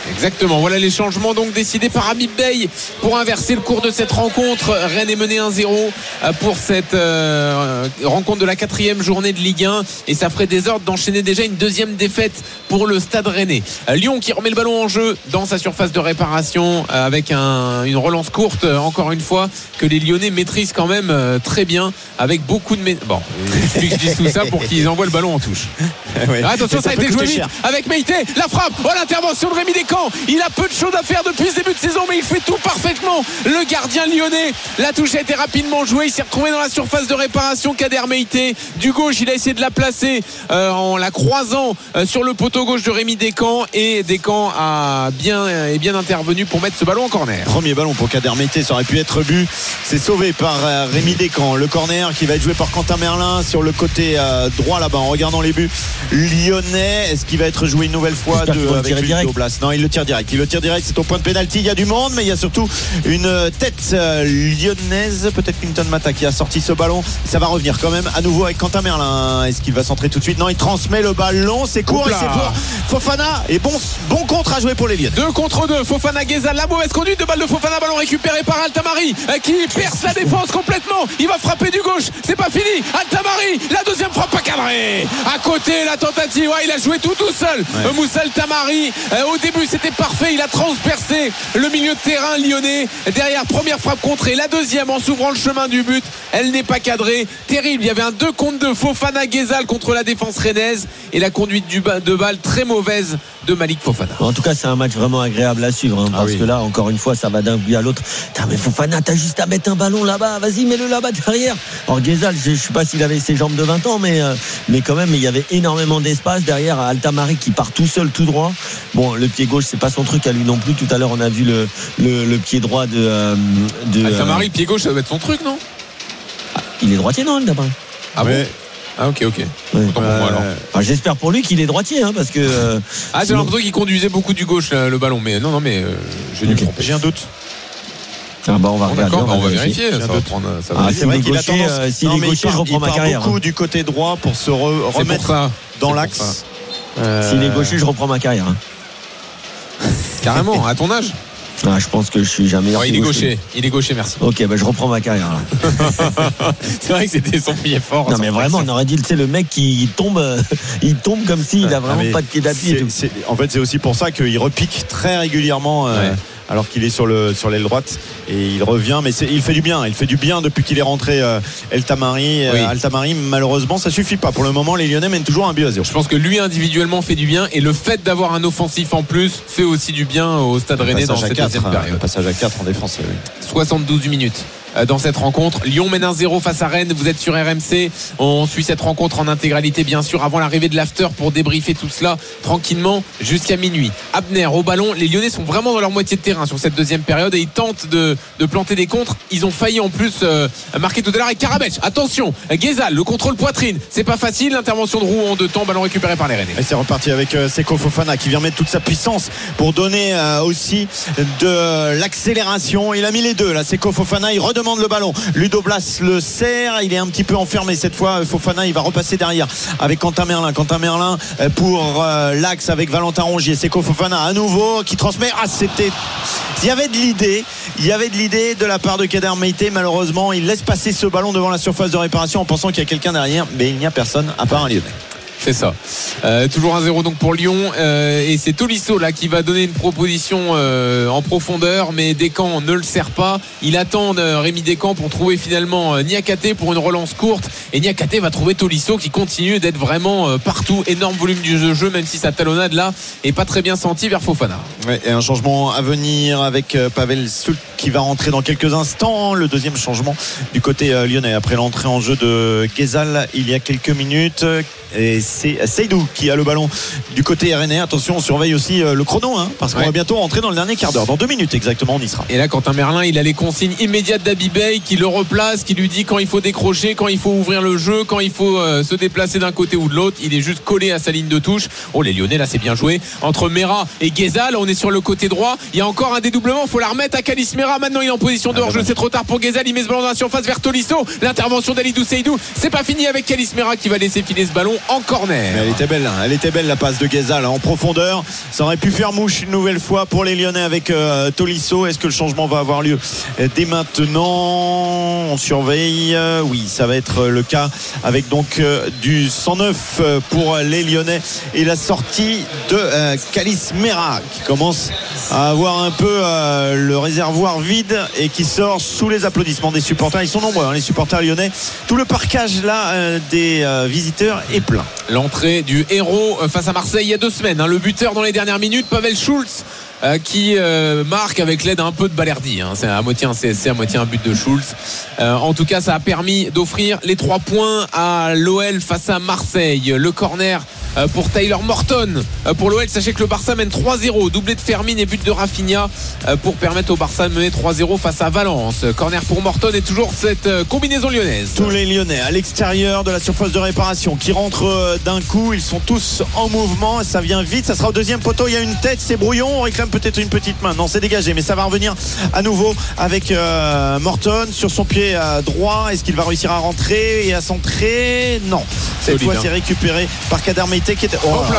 Exactement, voilà les changements donc décidés par Habib Bey pour inverser le cours de cette rencontre. Rennes est mené 1-0 pour cette rencontre de la 4e journée de Ligue 1 et ça ferait désordre d'enchaîner déjà une deuxième défaite pour le Stade Rennais. Lyon qui remet le ballon en jeu dans sa surface de réparation avec une relance courte encore une fois que les Lyonnais maîtrisent quand même très bien avec beaucoup de bon, je dis tout ça pour qu'ils envoient le ballon en touche. Ouais. Attention, ça a été joué vite avec Meïté, la frappe, l'intervention de Rémi Descamps. Il a peu de choses à faire depuis ce début de saison, mais il fait tout parfaitement. Le gardien lyonnais, la touche a été rapidement jouée. Il s'est retrouvé dans la surface de réparation. Kader Meïté du gauche, il a essayé de la placer en la croisant sur le poteau gauche de Rémi Descamps et Descamps a bien intervenu pour mettre ce ballon en corner. Premier ballon pour Kader Meïté, ça aurait pu être but. C'est sauvé par Rémi Descamps. Le corner qui va être joué par Quentin Merlin sur le côté droit là-bas en regardant les buts lyonnais. Est-ce qu'il va être joué une nouvelle fois avec Ludo Blas? Non, il le tire direct. C'est au point de pénalty. Il y a du monde, mais il y a surtout une tête lyonnaise. Peut-être Clinton Mata qui a sorti ce ballon. Ça va revenir quand même à nouveau avec Quentin Merlin. Est-ce qu'il va centrer tout de suite? Non, il transmet le ballon. C'est court et c'est pour Fofana. Et bon contre à jouer pour les Lyonnais. 2 contre 2. Fofana Guézal. La mauvaise conduite de balle de Fofana. Ballon récupéré par Altamari qui perce la défense complètement. Il va frapper du gauche. C'est pas fini. Altamari. La deuxième frappe pas cadrée. À côté, la tentative. Il a joué tout seul. Moussa Altamari. Au début, c'était parfait. Il a transpercé le milieu de terrain lyonnais. Derrière, première frappe contrée. La deuxième en s'ouvrant le chemin du but. Elle n'est pas cadrée. Terrible. Il y avait un 2 contre 2. Fofana Guézal contre la défense rennaise. Et la conduite de balle très mauvaise de Malik Fofana. En tout cas, c'est un match vraiment agréable à suivre parce que là, encore une fois, ça va d'un but à l'autre. Mais Fofana, t'as juste à mettre un ballon là-bas. Vas-y, mets-le là-bas derrière. Alors Guézal, je ne sais pas s'il avait ses jambes de 20 ans, mais quand même, il y avait énormément d'espace derrière. Altamari qui part tout seul, tout droit. Bon, le pied gauche, c'est pas son truc à lui non plus. Tout à l'heure, on a vu le pied droit de Altamari, le pied gauche, ça doit être son truc, non? Il est droitier, non, Altamari? Ah bon? Ah ok. Ouais. Pour moi, alors. J'espère pour lui qu'il est droitier, parce que. J'ai l'impression qu'il conduisait beaucoup du gauche le ballon, mais non, mais j'ai dû me tromper. J'ai un doute. On va regarder. On va vérifier. Ça va prendre. C'est vrai qu'il a tendance. S'il est gaucher, je reprends ma carrière. Beaucoup du côté droit pour se remettre dans l'axe. S'il est gaucher, je reprends ma carrière. Carrément, à ton âge. Je pense que je suis jamais meilleur. Il est gaucher, merci. Ok, je reprends ma carrière là. C'est vrai que c'était son pied fort. Non mais vraiment, on aurait dit le mec qui tombe, il tombe comme s'il a vraiment pas de pied d'appui. En fait, c'est aussi pour ça qu'il repique très régulièrement. Alors qu'il est sur l'aile droite et il revient, mais il fait du bien depuis qu'il est rentré. Altamari, malheureusement ça suffit pas pour le moment. Les Lyonnais mènent toujours 1-0. Je pense que lui individuellement fait du bien et le fait d'avoir un offensif en plus fait aussi du bien au Stade Rennais dans cette deuxième période. Le passage à 4 en défense. 72 minutes dans cette rencontre. Lyon mène 1-0 face à Rennes. Vous êtes sur RMC. On suit cette rencontre en intégralité, bien sûr, avant l'arrivée de l'after pour débriefer tout cela tranquillement jusqu'à minuit. Abner au ballon. Les Lyonnais sont vraiment dans leur moitié de terrain sur cette deuxième période et ils tentent de planter des contres. Ils ont failli en plus marquer tout à l'heure avec Karabech. Attention, Guézal, le contrôle poitrine. C'est pas facile. L'intervention de Roux en 2 temps. Ballon récupéré par les Rennais. Et c'est reparti avec Seko Fofana qui vient mettre toute sa puissance pour donner aussi de l'accélération. Il a mis les deux là. Seko Fofana, il redemande le ballon. Ludo Blas le serre. Il est un petit peu enfermé cette fois. Fofana, il va repasser derrière avec Quentin Merlin. Quentin Merlin pour l'axe avec Valentin Rongier. Seko Fofana à nouveau qui transmet. Il y avait de l'idée de la part de Kader Meïté. Malheureusement, il laisse passer ce ballon devant la surface de réparation en pensant qu'il y a quelqu'un derrière, mais il n'y a personne à part un Lyonnais. C'est ça. Toujours 1-0 donc pour Lyon et c'est Tolisso là qui va donner une proposition en profondeur, mais Descamps ne le sert pas. Il attend Rémi Descamps pour trouver finalement Niakhaté pour une relance courte et Niakhaté va trouver Tolisso qui continue d'être vraiment partout. Énorme volume du jeu, même si sa talonnade là est pas très bien sentie vers Fofana. Ouais, et un changement à venir avec Pavel Soult qui va rentrer dans quelques instants. Le deuxième changement du côté lyonnais après l'entrée en jeu de Guézal il y a quelques minutes. Et c'est Seydou qui a le ballon du côté rennais. Attention, on surveille aussi le chrono parce qu'on va bientôt rentrer dans le dernier quart d'heure. Dans 2 minutes exactement, on y sera. Et là, Quentin Merlin, il a les consignes immédiates d'Habib Bey qui le replace, qui lui dit quand il faut décrocher, quand il faut ouvrir le jeu, quand il faut se déplacer d'un côté ou de l'autre. Il est juste collé à sa ligne de touche. Oh, les Lyonnais, là, c'est bien joué. Entre Mera et Guézal, on est sur le côté droit. Il y a encore un dédoublement. Il faut la remettre à Kalis Mera. Maintenant, il est en position de hors-jeu. C'est trop tard pour Guézal. Il met ce ballon dans la surface vers Tolisso. L'intervention d'Alidou Seydou. C'est pas fini avec Kalis Mera qui va laisser filer ce ballon. Encore corner. Mais elle était belle la passe de Ghezal en profondeur. Ça aurait pu faire mouche une nouvelle fois pour les Lyonnais avec Tolisso. Est-ce que le changement va avoir lieu dès maintenant? On surveille. Oui, ça va être le cas avec donc du 109 pour les Lyonnais et la sortie de Kalis Mera qui commence à avoir un peu le réservoir vide et qui sort sous les applaudissements des supporters. Ils sont nombreux, les supporters lyonnais. Tout le parquage là des visiteurs est plein. L'entrée du héros face à Marseille il y a 2 semaines, le buteur dans les dernières minutes, Pavel Schulz, qui marque avec l'aide un peu de Balerdi, c'est à moitié un CSC, à moitié un but de Schulz. En tout cas, ça a permis d'offrir les 3 points à l'OL face à Marseille. Le corner pour Tyler Morton pour l'OL. Sachez que le Barça mène 3-0, doublé de Fermin et but de Rafinha pour permettre au Barça de mener 3-0 face à Valence. Corner pour Morton et toujours cette combinaison lyonnaise. Tous les Lyonnais à l'extérieur de la surface de réparation qui rentrent d'un coup, ils sont tous en mouvement, ça vient vite, ça sera au deuxième poteau, il y a une tête, c'est brouillon, on réclame peut-être une petite main, non c'est dégagé, mais ça va revenir à nouveau avec Morton sur son pied droit. Est-ce qu'il va réussir à rentrer et à centrer? Non, cette fois c'est récupéré par Kader Meïté qui était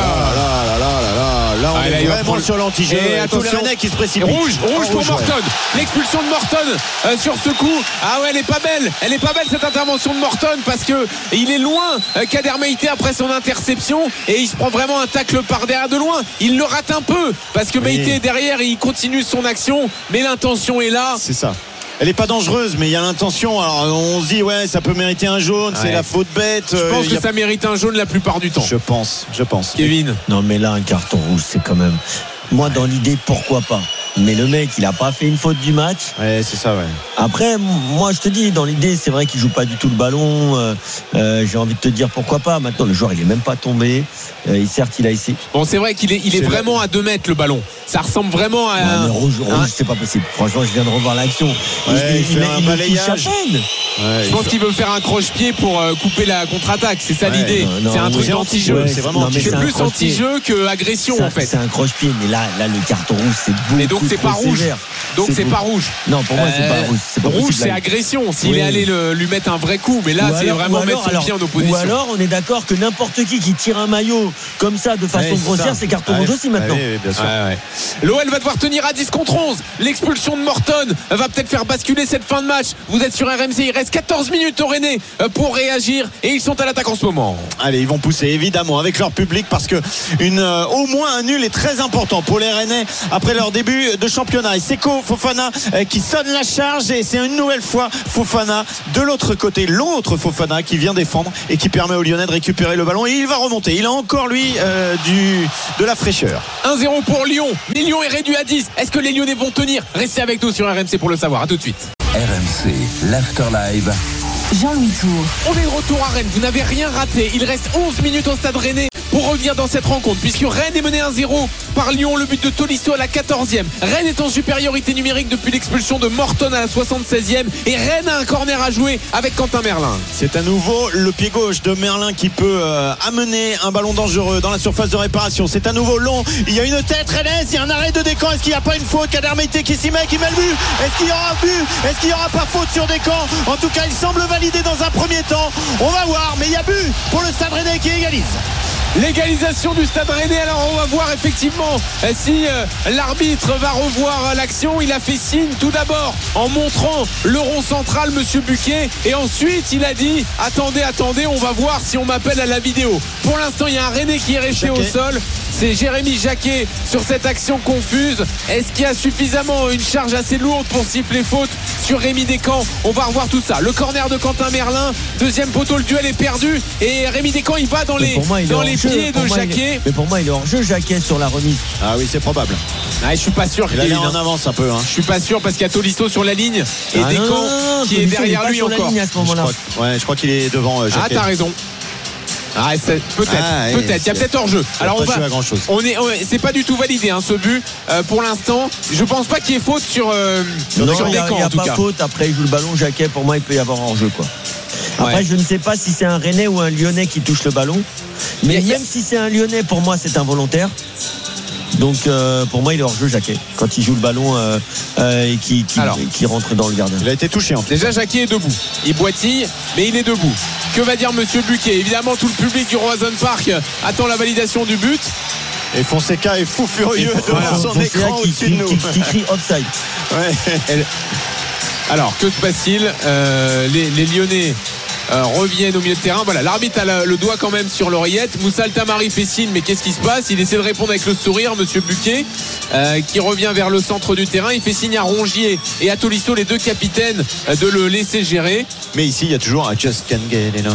là on est vraiment sur l'anti-jeu. Et tous les Lyonnais qui se précipitent. Rouge pour Morton, l'expulsion de Morton sur ce coup. Ah ouais, elle est pas belle cette intervention de Morton parce que il est loin Kader Meïté après son interception et il se prend vraiment un tacle par derrière de loin. Il le rate un peu parce que Meïté derrière, il continue son action, mais l'intention est là. C'est ça. Elle est pas dangereuse, mais il y a l'intention. Alors on se dit ouais, ça peut mériter un jaune, c'est la faute bête. Je pense que ça mérite un jaune la plupart du temps. Je pense. Kevin. Non mais là un carton rouge, c'est quand même. Moi dans l'idée, pourquoi pas. Mais le mec, il a pas fait une faute du match. Ouais, c'est ça, ouais. Après, moi, je te dis, dans l'idée, c'est vrai qu'il joue pas du tout le ballon. J'ai envie de te dire pourquoi pas. Maintenant, le joueur, il est même pas tombé. Certes, il a essayé. Bon, c'est vrai qu'il est vraiment à 2 mètres le ballon. Ça ressemble vraiment à. Ouais, mais rouge, c'est pas possible. Franchement, je viens de revoir l'action. Ouais, il fait un balayage. Je pense qu'il veut faire un croche-pied pour couper la contre-attaque. C'est ça l'idée. C'est un truc d'anti-jeu. C'est vraiment c'est plus anti-jeu que agression en fait. C'est un croche-pied, mais là, le carton rouge, c'est beaucoup. Mais donc c'est pas rouge. Donc c'est pas rouge. Non, pour moi, c'est pas rouge. C'est pas rouge, c'est agression. S'il est allé lui mettre un vrai coup, mais là, c'est vraiment mettre son pied en opposition. Ou alors, on est d'accord que n'importe qui tire un maillot comme ça de façon grossière, c'est carton rouge aussi maintenant. Bien sûr. L'OL va devoir tenir à 10 contre 11. L'expulsion de Morton va peut-être faire basculer cette fin de match. Vous êtes sur RMC, il reste 14 minutes au Rennais pour réagir et ils sont à l'attaque en ce moment. Allez, ils vont pousser évidemment avec leur public parce que au moins un nul est très important pour les Rennais après leur début de championnat. Et Seko Fofana qui sonne la charge et c'est une nouvelle fois Fofana de l'autre côté, l'autre Fofana qui vient défendre et qui permet aux Lyonnais de récupérer le ballon et il va remonter. Il a encore lui de la fraîcheur. 1-0 pour Lyon. Mais Lyon est réduit à 10. Est-ce que les Lyonnais vont tenir? Restez avec nous sur RMC pour le savoir. À tout de suite. RMC, l'Afterlive. Jean-Louis Tour. On est de retour à Rennes, vous n'avez rien raté. Il reste 11 minutes au stade Rennais pour revenir dans cette rencontre puisque Rennes est mené 1-0 par Lyon, le but de Tolisso à la 14e. Rennes est en supériorité numérique depuis l'expulsion de Morton à la 76e et Rennes a un corner à jouer avec Quentin Merlin. C'est à nouveau le pied gauche de Merlin qui peut amener un ballon dangereux dans la surface de réparation. C'est à nouveau long, il y a une tête Rennes, il y a un arrêt de Descamps. Est-ce qu'il n'y a pas une faute? Kader Meïté qui s'y met, qui met le but. Est-ce qu'il y aura but? Est-ce qu'il n'y aura pas faute sur Descamps? En tout cas, il semble validé dans un premier temps. On va voir, mais il y a but pour le Stade Rennais qui égalise. L'égalisation du Stade Rennais. Alors on va voir effectivement si l'arbitre va revoir l'action. Il a fait signe tout d'abord en montrant le rond central, monsieur Buquet, et ensuite il a dit attendez, on va voir si on m'appelle à la vidéo. Pour l'instant il y a un Rennais qui est resté au sol. C'est Jérémy Jacquet sur cette action confuse. Est-ce qu'il y a suffisamment une charge assez lourde pour siffler faute sur Rémi Descamps? On va revoir tout ça. Le corner de Quentin Merlin, deuxième poteau, le duel est perdu et Rémi Descamps il va dans les pieds de Jacquet. Mais pour moi il est hors jeu Jacquet sur la remise. Ah oui, c'est probable. Je suis pas sûr. Il est en avance un peu. Je suis pas sûr parce qu'il y a Tolisso sur la ligne et Descamps qui est derrière lui encore. Je crois qu'il est devant Jacquet. T'as raison. Peut-être. Il y a peut-être hors jeu. Alors c'est pas du tout validé ce but pour l'instant. Je pense pas qu'il y ait faute sur Descamps en tout cas. Il n'y a pas faute. Après il joue le ballon Jacquet. Pour moi il peut y avoir hors jeu quoi. Après je ne sais pas si c'est un Rennais ou un Lyonnais qui touche le ballon. Mais même si c'est un Lyonnais, pour moi c'est involontaire. Donc pour moi il est hors jeu Jacquet quand il joue le ballon et qui rentre dans le gardien. Il a été touché en plus. Déjà Jacquet est debout, il boitille mais il est debout. Que va dire monsieur Buquet? Évidemment tout le public du Roazhon Park attend la validation du but. Et Fonseca est fou furieux devant son écran au-dessus de nous. Qui crie offside. Ouais. Alors que se passe-t-il? Les Lyonnais reviennent au milieu de terrain. Voilà, l'arbitre a le doigt quand même sur l'oreillette. Moussa Altamari fait signe, mais qu'est-ce qui se passe? Il essaie de répondre avec le sourire, monsieur Buquet, qui revient vers le centre du terrain. Il fait signe à Rongier et à Tolisso, les deux capitaines, de le laisser gérer. Mais ici il y a toujours un just can't get enough.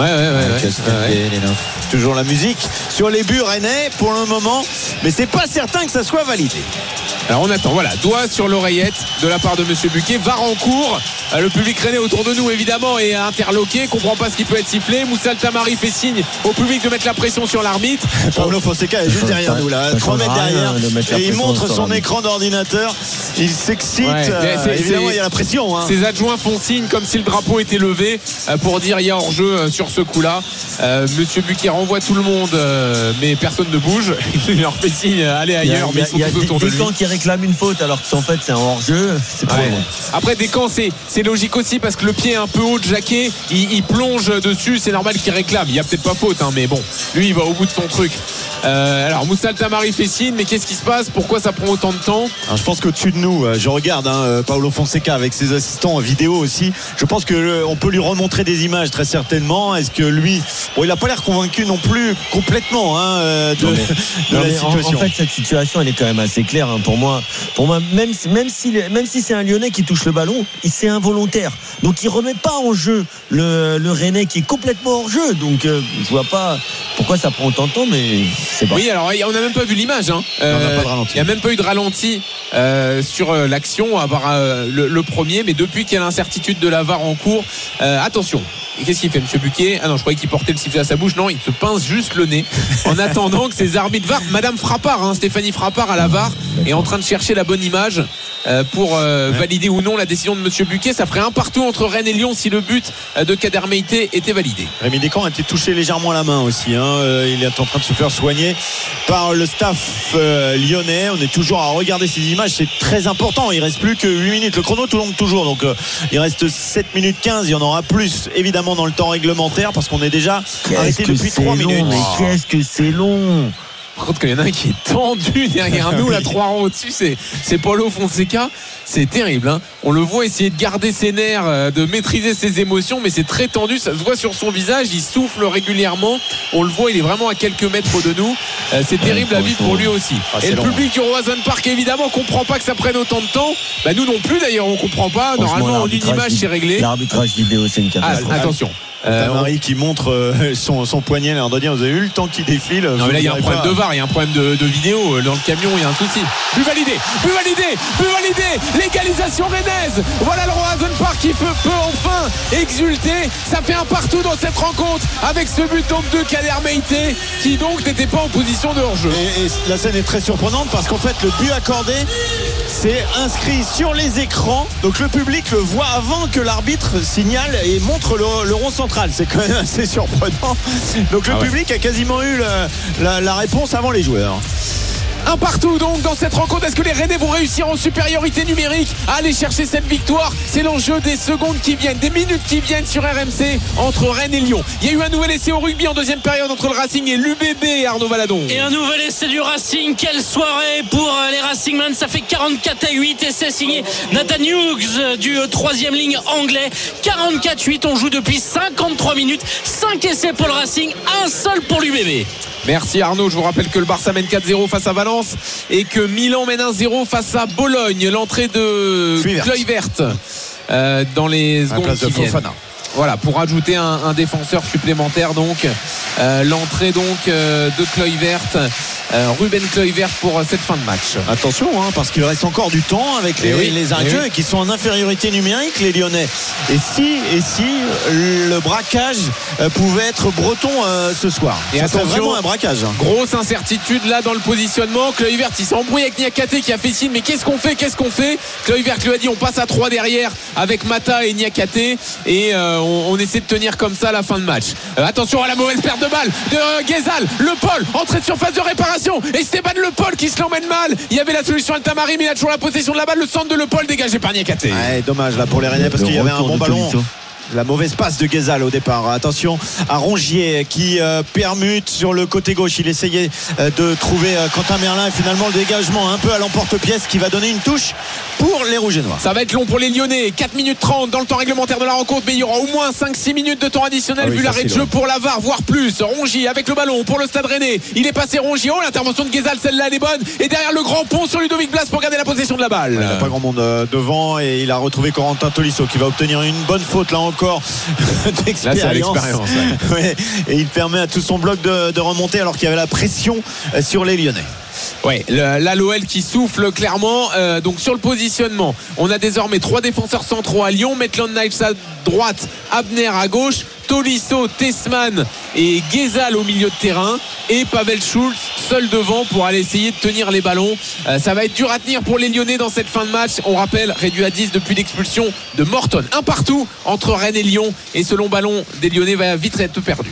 Just can't get enough. Toujours la musique sur les buts rennais pour le moment, mais c'est pas certain que ça soit validé. Alors on attend, voilà, doigt sur l'oreillette de la part de monsieur Buquet. VAR en cours. Le public rennais autour de nous évidemment est interloqué, comprend pas ce qui peut être sifflé. Moussa Altamari fait signe au public de mettre la pression sur l'arbitre. Paulo Fonseca est juste derrière nous là, 3 mètres derrière, et il montre son écran d'ordinateur. Il s'excite. Évidemment il y a la pression. Ses adjoints font signe comme si le drapeau était levé pour dire il y a hors-jeu sur ce coup-là. Monsieur Buquet renvoie tout le monde, mais personne ne bouge. Il leur fait signe allez ailleurs, mais ils sont tous autour de lui. Des camps qui réclament une faute alors qu'en fait c'est un hors-jeu. C'est pas vrai. Après des camps c'est logique aussi parce que le pied est un peu haut de Jacquet, il plonge dessus, c'est normal qu'il réclame. Il y a peut-être pas faute mais bon, lui il va au bout de son truc. Alors Moussa Altamari fait signe, mais qu'est-ce qui se passe? Pourquoi ça prend autant de temps? Alors, je pense qu'au-dessus de nous, je regarde Paulo Fonseca avec ses assistants vidéo aussi. Je pense qu'on peut lui remontrer des images très certainement. Est-ce que lui, il n'a pas l'air convaincu non plus complètement de la situation. En fait cette situation elle est quand même assez claire pour moi. Même si c'est un Lyonnais qui touche le ballon, c'est involontaire. Donc il remet pas en jeu le Rennais qui est complètement hors jeu. Donc je vois pas pourquoi ça prend autant de temps, mais c'est pas. Oui, alors on n'a même pas vu l'image. On n'a pas de ralenti. Il n'y a même pas eu de ralenti sur l'action, à part le premier. Mais depuis qu'il y a l'incertitude de la VAR en cours, attention. Et qu'est-ce qu'il fait, monsieur Buquet? Ah non, je croyais qu'il portait le sifflet à sa bouche. Non, il se pince juste le nez en attendant que ses arbitres VAR, Madame Frappard, Stéphanie Frappard à la VAR, est en train de chercher la bonne image pour valider ou non la décision de monsieur Buquet. Ça ferait un partout entre Rennes et Lyon si le but de Kader Meïté était validé. Rémi Descamps a été touché légèrement à la main aussi. Il est en train de se faire soigner par le staff lyonnais. On est toujours à regarder ces images, c'est très important. Il reste plus que 8 minutes. Le chrono tourne toujours, donc il reste 7 minutes 15. Il y en aura plus évidemment dans le temps réglementaire parce qu'on est déjà arrêté depuis 3 minutes. Mais qu'est-ce que c'est long! Par contre, il y en a un qui est tendu derrière nous, là, 3 rangs au-dessus, c'est Paulo Fonseca. C'est terrible, On le voit essayer de garder ses nerfs, de maîtriser ses émotions, mais c'est très tendu. Ça se voit sur son visage, il souffle régulièrement. On le voit, il est vraiment à quelques mètres de nous. C'est terrible à vivre pour lui aussi. Et le public du Roazhon Park, évidemment, comprend pas que ça prenne autant de temps. Nous non plus, d'ailleurs, on comprend pas. Normalement, en une image, c'est réglé. L'arbitrage vidéo, c'est une catastrophe. Attention. Marie qui montre son poignet, l'air de dire vous avez eu le temps qui défile. Non mais là il y a un problème de VAR, il y a un problème de vidéo dans le camion, il y a un souci. Plus validé, l'égalisation rennaise. Voilà le Roazhon Park qui peut enfin exulter. Ça fait un partout dans cette rencontre avec ce but donc de Kader Meïté qui donc n'était pas en position de hors-jeu. Et la scène est très surprenante parce qu'en fait le but accordé c'est inscrit sur les écrans, donc le public le voit avant que l'arbitre signale et montre le rond central. C'est quand même assez surprenant. Donc le public a quasiment eu la réponse avant les joueurs. Un partout donc dans cette rencontre. Est-ce que les Rennais vont réussir en supériorité numérique à aller chercher cette victoire? C'est l'enjeu des secondes qui viennent, des minutes qui viennent sur RMC entre Rennes et Lyon. Il y a eu un nouvel essai au rugby en deuxième période entre le Racing et l'UBB, Arnaud Valadon. Et un nouvel essai du Racing. Quelle soirée pour les Racingmen. Ça fait 44-8 et c'est signé Nathan Hughes du troisième ligne anglais. 44-8, on joue depuis 53 minutes. 5 essais pour le Racing, un seul pour l'UBB. Merci Arnaud, je vous rappelle que le Barça mène 4-0 face à Valence et que Milan mène 1-0 face à Bologne. L'entrée de Kluivert dans les secondes qui viennent. Voilà, pour ajouter un défenseur supplémentaire donc. L'entrée donc de Kluivert, Ruben Kluivert pour cette fin de match. Attention parce qu'il reste encore du temps avec les arrêts de jeu qui sont en infériorité numérique les Lyonnais. Et si le braquage pouvait être breton ce soir. Et c'est vraiment un braquage. Grosse incertitude là dans le positionnement. Kluivert il s'embrouille avec Niakate qui a fait signe, mais qu'est-ce qu'on fait? Kluivert lui a dit on passe à 3 derrière avec Mata et Niakate et on essaie de tenir comme ça la fin de match. Attention à la mauvaise perte de balle de Ghezal, le Paul, entrée de surface de réparation récupération et Stéphane Le Paul qui se l'emmène mal. Il y avait la solution Altamari, mais il a toujours la possession de la balle. Le centre de Le Paul dégagé par Niakhaté. Ouais, dommage là pour les Rennais parce qu'il y avait un bon ballon. La mauvaise passe de Guézal au départ. Attention à Rongier qui permute sur le côté gauche. Il essayait de trouver Quentin Merlin et finalement le dégagement un peu à l'emporte-pièce qui va donner une touche pour les Rouges et Noirs. Ça va être long pour les Lyonnais. 4 minutes 30 dans le temps réglementaire de la rencontre, mais il y aura au moins 5-6 minutes de temps additionnel vu l'arrêt de jeu pour la VAR, voire plus. Rongier avec le ballon pour le Stade Rennais. Il est passé Rongier. Oh, l'intervention de Guézal, celle-là elle est bonne. Et derrière le grand pont sur Ludovic Blas pour garder la possession de la balle. Il n'y a pas grand monde devant et il a retrouvé Corentin Tolisso qui va obtenir une bonne faute là encore. D'expérience. Là, c'est l'expérience. Ouais. Et il permet à tout son bloc de remonter alors qu'il y avait la pression sur les Lyonnais. Ouais, là l'OL qui souffle clairement. Donc sur le positionnement, on a désormais 3 défenseurs centraux à Lyon. Maitland-Niles à droite, Abner à gauche, Tolisso, Tessman et Guézal au milieu de terrain et Pavel Schulz seul devant pour aller essayer de tenir les ballons. Ça va être dur à tenir pour les Lyonnais dans cette fin de match. On rappelle, réduit à 10 depuis l'expulsion de Morton. Un partout entre Rennes et Lyon et ce long ballon des Lyonnais va vite être perdu.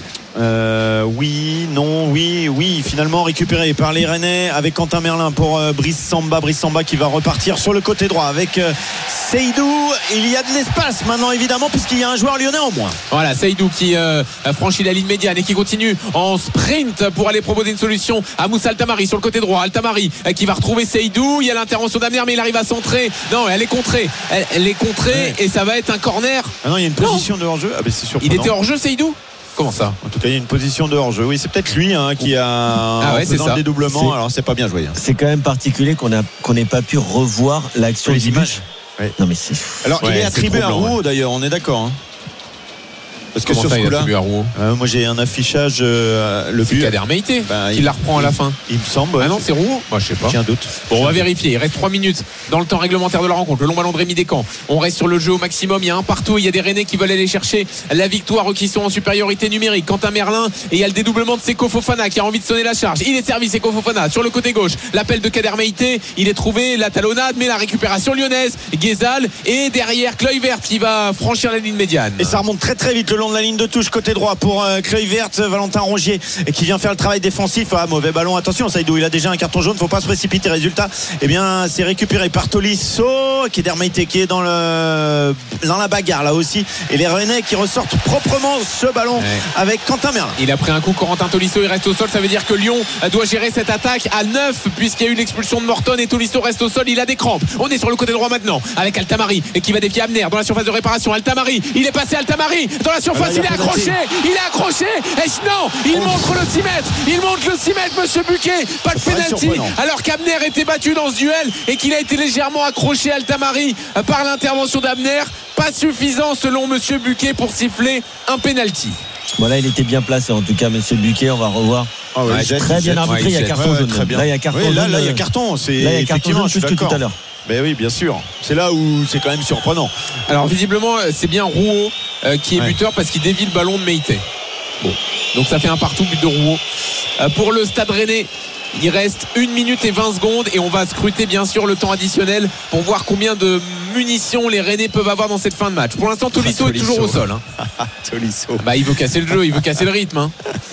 Oui, non, oui, finalement récupéré par les Rennais avec Quentin Merlin pour Brice Samba qui va repartir sur le côté droit avec Seydou. Il y a de l'espace maintenant évidemment puisqu'il y a un joueur lyonnais en moins. Voilà, Seydou qui franchit la ligne médiane et qui continue en sprint pour aller proposer une solution à Moussa Altamari sur le côté droit. Altamari qui va retrouver Seydou. Il y a l'intervention d'Amner mais il arrive à centrer. Non, elle est contrée. Elle est contrée et ça va être un corner. Ah non, il y a une position de hors-jeu. Ah ben c'est surprenant. Il était hors-jeu Seydou ? Comment ça ? En tout cas, il y a une position de hors-jeu. Oui, c'est peut-être lui qui a faisant le dédoublement. Alors, c'est pas bien joué. C'est quand même particulier qu'on n'ait pas pu revoir l'action des du images. Ouais. Non, mais c'est... Alors, il est attribué à Rouault d'ailleurs. On est d'accord. Parce que sur ce coup-là, moi j'ai un affichage le but. Kader Meïté qui la reprend à la fin. Il me semble. Ah non, c'est Rouault. Moi, je sais pas. J'ai un doute. Bon, on va vérifier. Il reste 3 minutes dans le temps réglementaire de la rencontre. Le long ballon de Rémi Descamps. On reste sur le jeu au maximum. Il y a un partout. Il y a des Rennais qui veulent aller chercher la victoire, qui sont en supériorité numérique. Quentin Merlin et il y a le dédoublement de Seko Fofana qui a envie de sonner la charge. Il est servi Seko Fofana sur le côté gauche. L'appel de Kader Meïté. Il est trouvé la talonnade, mais la récupération lyonnaise. Guézal et derrière Kluivert qui va franchir la ligne médiane. Et ça remonte très très vite le long de la ligne de touche. Côté droit pour Kluivert, Valentin Rongier qui vient faire le travail défensif. Mauvais ballon, attention Saïdou, il a déjà un carton jaune, faut pas se précipiter. Résultat, c'est récupéré par Tolisso, Kader Meïté qui est dans la bagarre là aussi, et les Rennais qui ressortent proprement ce ballon avec Quentin Merlin. Il a pris un coup, Corentin Tolisso, il reste au sol. Ça veut dire que Lyon doit gérer cette attaque à 9 puisqu'il y a eu l'expulsion de Morton et Tolisso reste au sol, il a des crampes. On est sur le côté droit maintenant avec Altamari qui va défier Abner dans la surface de réparation. Altamari, il est passé, Altamari dans la surface, il est accroché. Il est accroché et non, il montre le 6 mètres. Il montre le 6 mètres, monsieur Buquet. Pas de pénalty alors qu'Abner était battu dans ce duel et qu'il a été légèrement accroché Altamari par l'intervention d'Abner. Pas suffisant selon monsieur Buquet pour siffler un pénalty. Voilà, il était bien placé en tout cas, monsieur Buquet. On va revoir. Très bien arbitré. Il y a carton jaune. Là, il y a carton. Là, il y a carton. C'est effectivement plus que tout à l'heure. Ben oui, bien sûr. C'est là où c'est quand même surprenant. Alors visiblement, c'est bien Rouault qui est buteur parce qu'il dévie le ballon de Meïté. Bon, donc ça fait un partout, but de Rouault. Pour le Stade Rennais, il reste 1 minute et 20 secondes et on va scruter bien sûr le temps additionnel pour voir combien de munitions les Rennais peuvent avoir dans cette fin de match. Pour l'instant, Tolisso est toujours au sol. Tolisso. Il veut casser le jeu, il veut casser le rythme.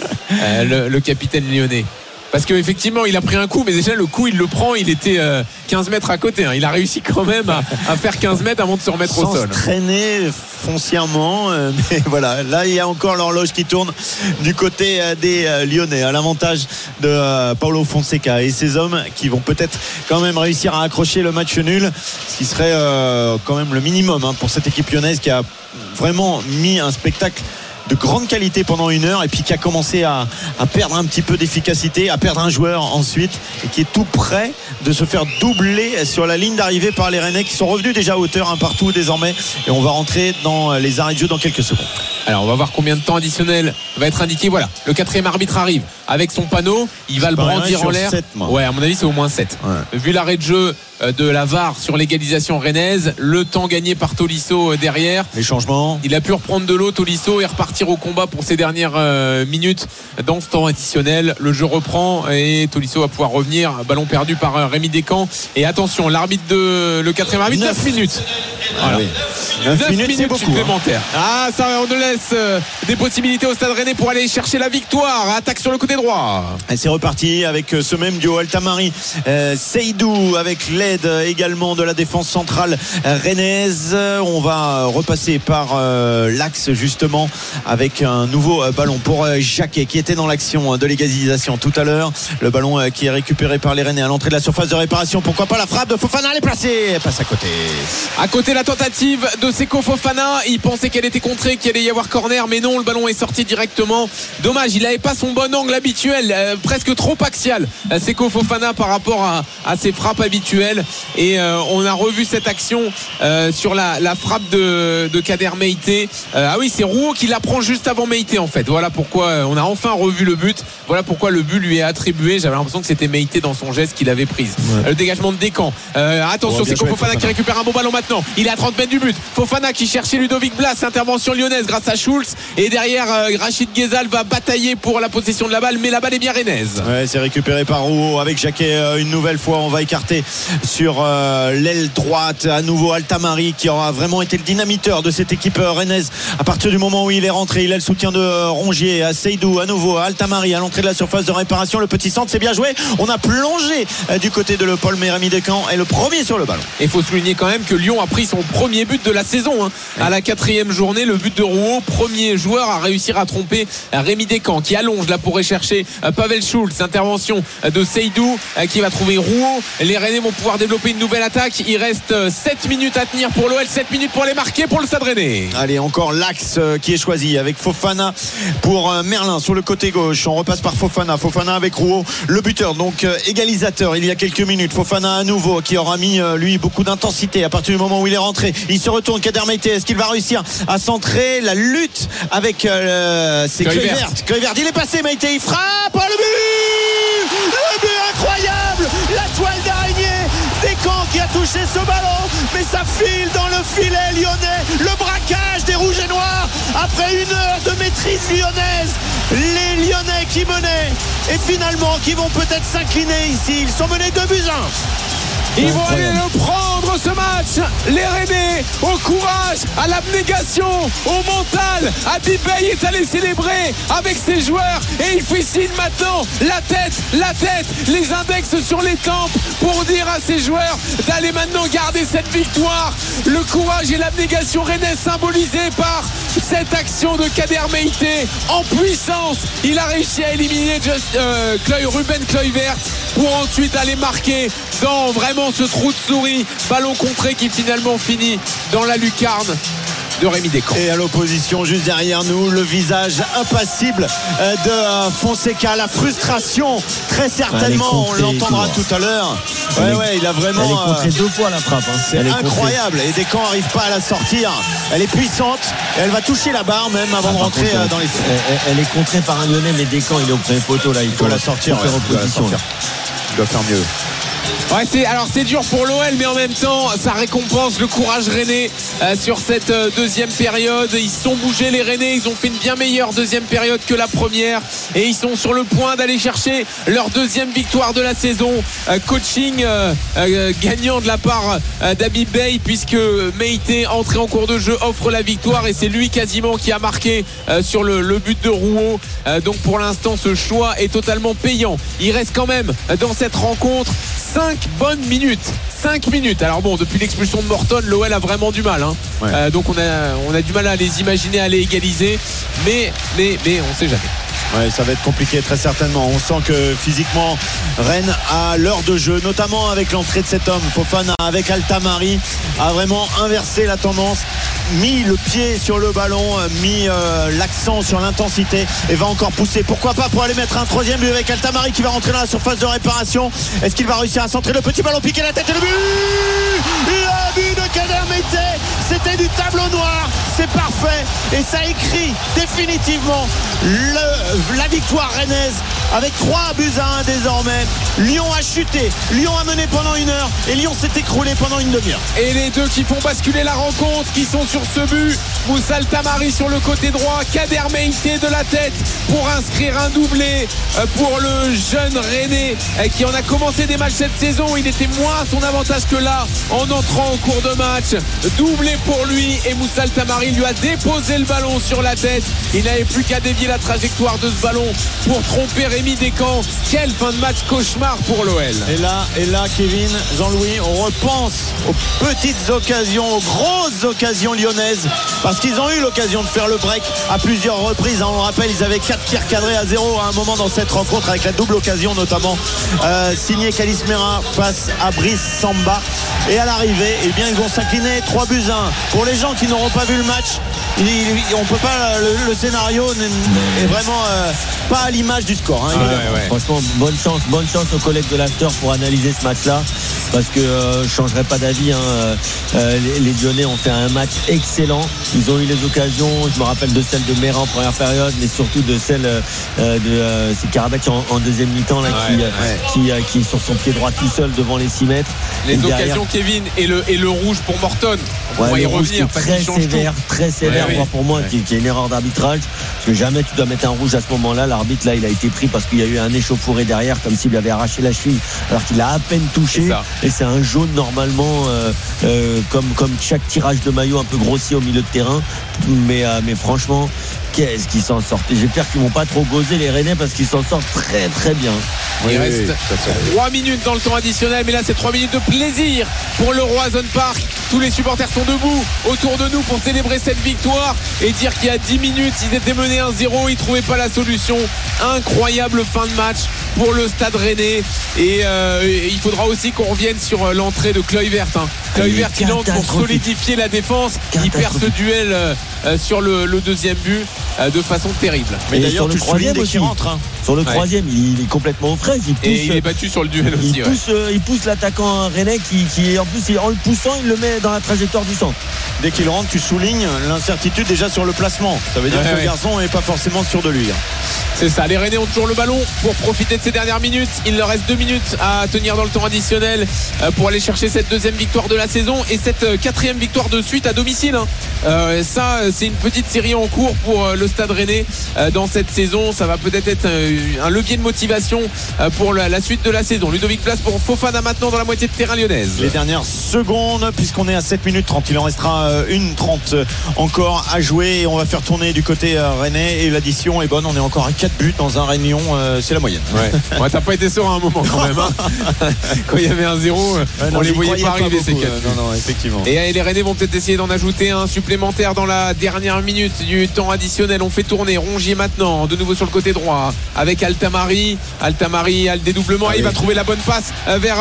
Le capitaine lyonnais. Parce qu'effectivement, il a pris un coup, mais déjà le coup, il le prend, il était 15 mètres à côté. Il a réussi quand même à faire 15 mètres avant de se remettre au sol. Sans traîner foncièrement, mais voilà. Là, il y a encore l'horloge qui tourne du côté des Lyonnais, à l'avantage de Paulo Fonseca et ses hommes qui vont peut-être quand même réussir à accrocher le match nul, ce qui serait quand même le minimum pour cette équipe lyonnaise qui a vraiment mis un spectacle de grande qualité pendant 1 heure et puis qui a commencé à perdre un petit peu d'efficacité, à perdre un joueur ensuite et qui est tout près de se faire doubler sur la ligne d'arrivée par les Rennais qui sont revenus déjà à hauteur un partout désormais et on va rentrer dans les arrêts de jeu dans quelques secondes. Alors on va voir combien de temps additionnel va être indiqué. Voilà, le 4e arbitre arrive avec son panneau, il va le brandir en l'air. 7, ouais, à mon avis c'est au moins 7. Vu l'arrêt de jeu de la VAR sur l'égalisation rennaise, le temps gagné par Tolisso derrière, les changements, il a pu reprendre de l'eau Tolisso et repartir au combat pour ses dernières minutes dans ce temps additionnel. Le jeu reprend et Tolisso va pouvoir revenir. Ballon perdu par Rémi Descamps et attention, l'arbitre le 4e arbitre, 9 minutes. Voilà. 9 minutes supplémentaires. Ça on ne laisse des possibilités au Stade Rennais pour aller chercher la victoire. Attaque sur le côté droit. Et c'est reparti avec ce même duo Altamari Seydou, avec l'aide également de la défense centrale rennaise. On va repasser par l'axe justement avec un nouveau ballon pour Jacquet qui était dans l'action de l'égalisation tout à l'heure. Le ballon qui est récupéré par les Rennais à l'entrée de la surface de réparation. Pourquoi pas la frappe de Fofana, elle est placée, elle passe à côté. À côté, la tentative de Seko Fofana. Il pensait qu'elle était contrée, qu'il allait y avoir corner, mais non, le ballon est sorti directement. Dommage, il n'avait pas son bon angle habituel, presque trop axial, Seko Fofana, par rapport à ses frappes habituelles. Et on a revu cette action sur la frappe de Kader Meïté. Ah oui, c'est Rouault qui la prend juste avant Meïté en fait. Voilà pourquoi on a enfin revu le but. Voilà pourquoi le but lui est attribué. J'avais l'impression que c'était Meïté dans son geste qu'il avait prise. Le dégagement de Descamps. Attention, Seko Fofana qui récupère un bon ballon maintenant. Il est à 30 mètres du but. Fofana qui cherchait Ludovic Blas. Intervention lyonnaise grâce à Schulz. Et derrière, Rachid Ghezal va batailler pour la possession de la balle. Mais la balle est bien rennaise. Ouais, c'est récupéré par Rouault avec Jacquet une nouvelle fois. On va écarter sur l'aile droite. À nouveau Altamari qui aura vraiment été le dynamiteur de cette équipe rennaise. À partir du moment où il est rentré, il a le soutien de Rongier. À Seydou, à nouveau Altamari à l'entrée de la surface de réparation. Le petit centre, c'est bien joué. On a plongé du côté de Paul Rémi Descamps est le premier sur le ballon. Et il faut souligner quand même que Lyon a pris son premier but de la saison à la 4e journée. Le but de Rouault, premier joueur à réussir à tromper Rémi Descamps qui allonge là pour rechercher Pavel Schulz. Intervention de Seydou qui va trouver Rouault. Les Rennais vont pouvoir développer une nouvelle attaque. Il reste 7 minutes à tenir pour l'OL, 7 minutes pour les marquer pour le Stade Rennais. Allez, encore l'axe qui est choisi avec Fofana pour Merlin sur le côté gauche. On repasse par Fofana avec Rouault, le buteur, donc égalisateur il y a quelques minutes. Fofana à nouveau qui aura mis lui beaucoup d'intensité à partir du moment où il est rentré. Il se retourne, Kader Meïté, est-ce qu'il va réussir à centrer? La lutte avec c'est Kluivert. Il est passé, Meïté, il frappe, le but incroyable, la toile d'araignée Descamps qui a touché ce ballon, mais ça file dans le filet lyonnais. Le braquage des Rouges et Noirs après une heure de maîtrise lyonnaise. Les Lyonnais qui menaient et finalement qui vont peut-être s'incliner ici. Ils sont menés 2-1. Ils vont aller le prendre ce match. Les Rennais au courage, à l'abnégation, au mental. Habib Beye est allé célébrer avec ses joueurs et il fait signe maintenant, la tête, les index sur les tempes pour dire à ses joueurs d'aller maintenant garder cette victoire. Le courage et l'abnégation rennais symbolisés par cette action de Kader Meïté en puissance. Il a réussi à éliminer Ruben Kluivert pour ensuite aller marquer dans vraiment ce trou de souris. Ballon contré qui finalement finit dans la lucarne de Rémi Descamps. Et à l'opposition, juste derrière nous, le visage impassible de Fonseca, la frustration, très certainement, on l'entendra tout à l'heure. Il a vraiment. Elle est contrée 2 fois la frappe. C'est incroyable. Et Descamps n'arrive pas à la sortir. Elle est puissante. Et elle va toucher la barre même avant de rentrer dans les. Elle est contrée par un Lyonnais, mais Descamps il est au premier poteau là. Il faut la sortir. Il doit faire mieux. Ouais, c'est dur pour l'OL, mais en même temps ça récompense le courage rennais sur cette deuxième période. Ils se sont bougés les Rennais, ils ont fait une bien meilleure deuxième période que la première et ils sont sur le point d'aller chercher leur deuxième victoire de la saison. Coaching gagnant de la part d'Habib Beye, puisque Meïté, entré en cours de jeu, offre la victoire et c'est lui quasiment qui a marqué sur le but de Rouault. Donc pour l'instant ce choix est totalement payant. Il reste quand même dans cette rencontre 5 bonnes minutes. 5 minutes. Alors bon, depuis l'expulsion de Morton, l'OL a vraiment du mal. Donc on a du mal à les imaginer aller égaliser. Mais on sait jamais. Ouais, ça va être compliqué très certainement. On sent que physiquement Rennes à l'heure de jeu, notamment avec l'entrée de cet homme Fofana avec Altamari, a vraiment inversé la tendance, mis le pied sur le ballon, mis l'accent sur l'intensité et va encore pousser. Pourquoi pas pour aller mettre un troisième but avec Altamari qui va rentrer dans la surface de réparation. Est-ce qu'il va réussir à centrer le petit ballon, piquer la tête et le but? Le but de Kader Meïté, c'était du tableau noir, c'est parfait et ça écrit définitivement la victoire rennaise avec 3-1 désormais. Lyon a chuté, Lyon a mené pendant 1 heure et Lyon s'est écroulé pendant une demi-heure. Et les deux qui font basculer la rencontre, qui sont sur ce but, Moussa El Tamari sur le côté droit, Kader Meïté de la tête pour inscrire un doublé pour le jeune Rennais qui en a commencé des matchs cette saison. Il était moins à son avantage que là en entrant au cours de match. Doublé pour lui et Moussa El Tamari lui a déposé le ballon sur la tête. Il n'avait plus qu'à dévier la trajectoire de ce ballon pour tromper Rémi Descamps. Quelle fin de match cauchemar pour l'OL. Et là Kevin, Jean-Louis, on repense aux petites occasions, aux grosses occasions lyonnaises, parce qu'ils ont eu l'occasion de faire le break à plusieurs reprises. On le rappelle, ils avaient 4 tirs cadrés à 0 à un moment dans cette rencontre, avec la double occasion notamment signée Kalis Mera face à Brice Samba. Et à l'arrivée, eh bien, ils vont s'incliner 3-1. Pour les gens qui n'auront pas vu le match, on peut pas, le scénario n'est vraiment pas à l'image du score, hein, Franchement, bonne chance aux collègues de l'After pour analyser ce match-là, parce que je changerai pas d'avis, les Lyonnais ont fait un match excellent. Ils ont eu les occasions, je me rappelle de celle de Mera en première période, mais surtout de celle c'est Karabec en deuxième mi-temps là, qui est sur son pied droit tout seul devant les 6 mètres. Les occasions, Kevin, et le rouge pour Morton. On va y revenir, très sévère, pour moi, qui est une erreur d'arbitrage, parce que jamais tu dois mettre un rouge à ce moment-là. L'arbitre là, il a été pris parce qu'il y a eu un échauffouré derrière, comme s'il lui avait arraché la cheville, alors qu'il a à peine touché. Et c'est un jaune normalement, comme chaque tirage de maillot un peu grossier au milieu de terrain. Mais franchement, qu'est-ce qu'ils s'en sortent. J'espère qu'ils vont pas trop gauzer les Rennais, parce qu'ils s'en sortent très très bien. Il reste 3 minutes dans le temps additionnel, mais là c'est 3 minutes de plaisir pour le Roazhon Park. Tous les supporters sont debout autour de nous pour célébrer cette victoire et dire qu'il y a 10 minutes ils étaient menés 1-0, ils trouvaient pas la solution. Incroyable fin de match pour le Stade Rennais. Et il faudra aussi qu'on revienne sur l'entrée de Kluivert. Kluivert qui entre pour solidifier la défense. Il perd ce duel sur le deuxième but de façon terrible. Mais d'ailleurs, tu le troisième aussi rentre. Sur le troisième, il est complètement aux fraises. Il est battu sur le duel aussi. Il pousse l'attaquant Rennais qui en plus, en le poussant, il le met dans la trajectoire du centre. Dès qu'il rentre, tu soulignes l'incertitude déjà sur le placement. Ça veut dire que le garçon n'est pas forcément sûr de lui. C'est ça, les Rennais ont toujours le ballon pour profiter de ces dernières minutes. Il leur reste 2 minutes à tenir dans le temps additionnel pour aller chercher cette deuxième victoire de la saison et cette 4e victoire de suite à domicile. Ça, c'est une petite série en cours pour le Stade Rennais dans cette saison. Ça va peut-être être un levier de motivation pour la suite de la saison. Ludovic Blas pour Fofana maintenant dans la moitié de terrain lyonnaise. Les dernières secondes, puisqu'on est à 7 minutes 30, il en restera 1:30 encore à jouer et on va faire tourner du côté Rennais et l'addition est bonne. On est encore à 4 buts dans un Réunion, c'est la moyenne. Ouais, t'as pas été serein à un moment quand même. Quand il y avait 1-0, on les voyait pas arriver ces 4 buts. Non, effectivement. Et les Rennais vont peut-être essayer d'en ajouter un supplémentaire dans la dernière minute du temps additionnel. On fait tourner Rongier maintenant, de nouveau sur le côté droit avec El Tamari. El Tamari a le dédoublement et il va trouver la bonne passe vers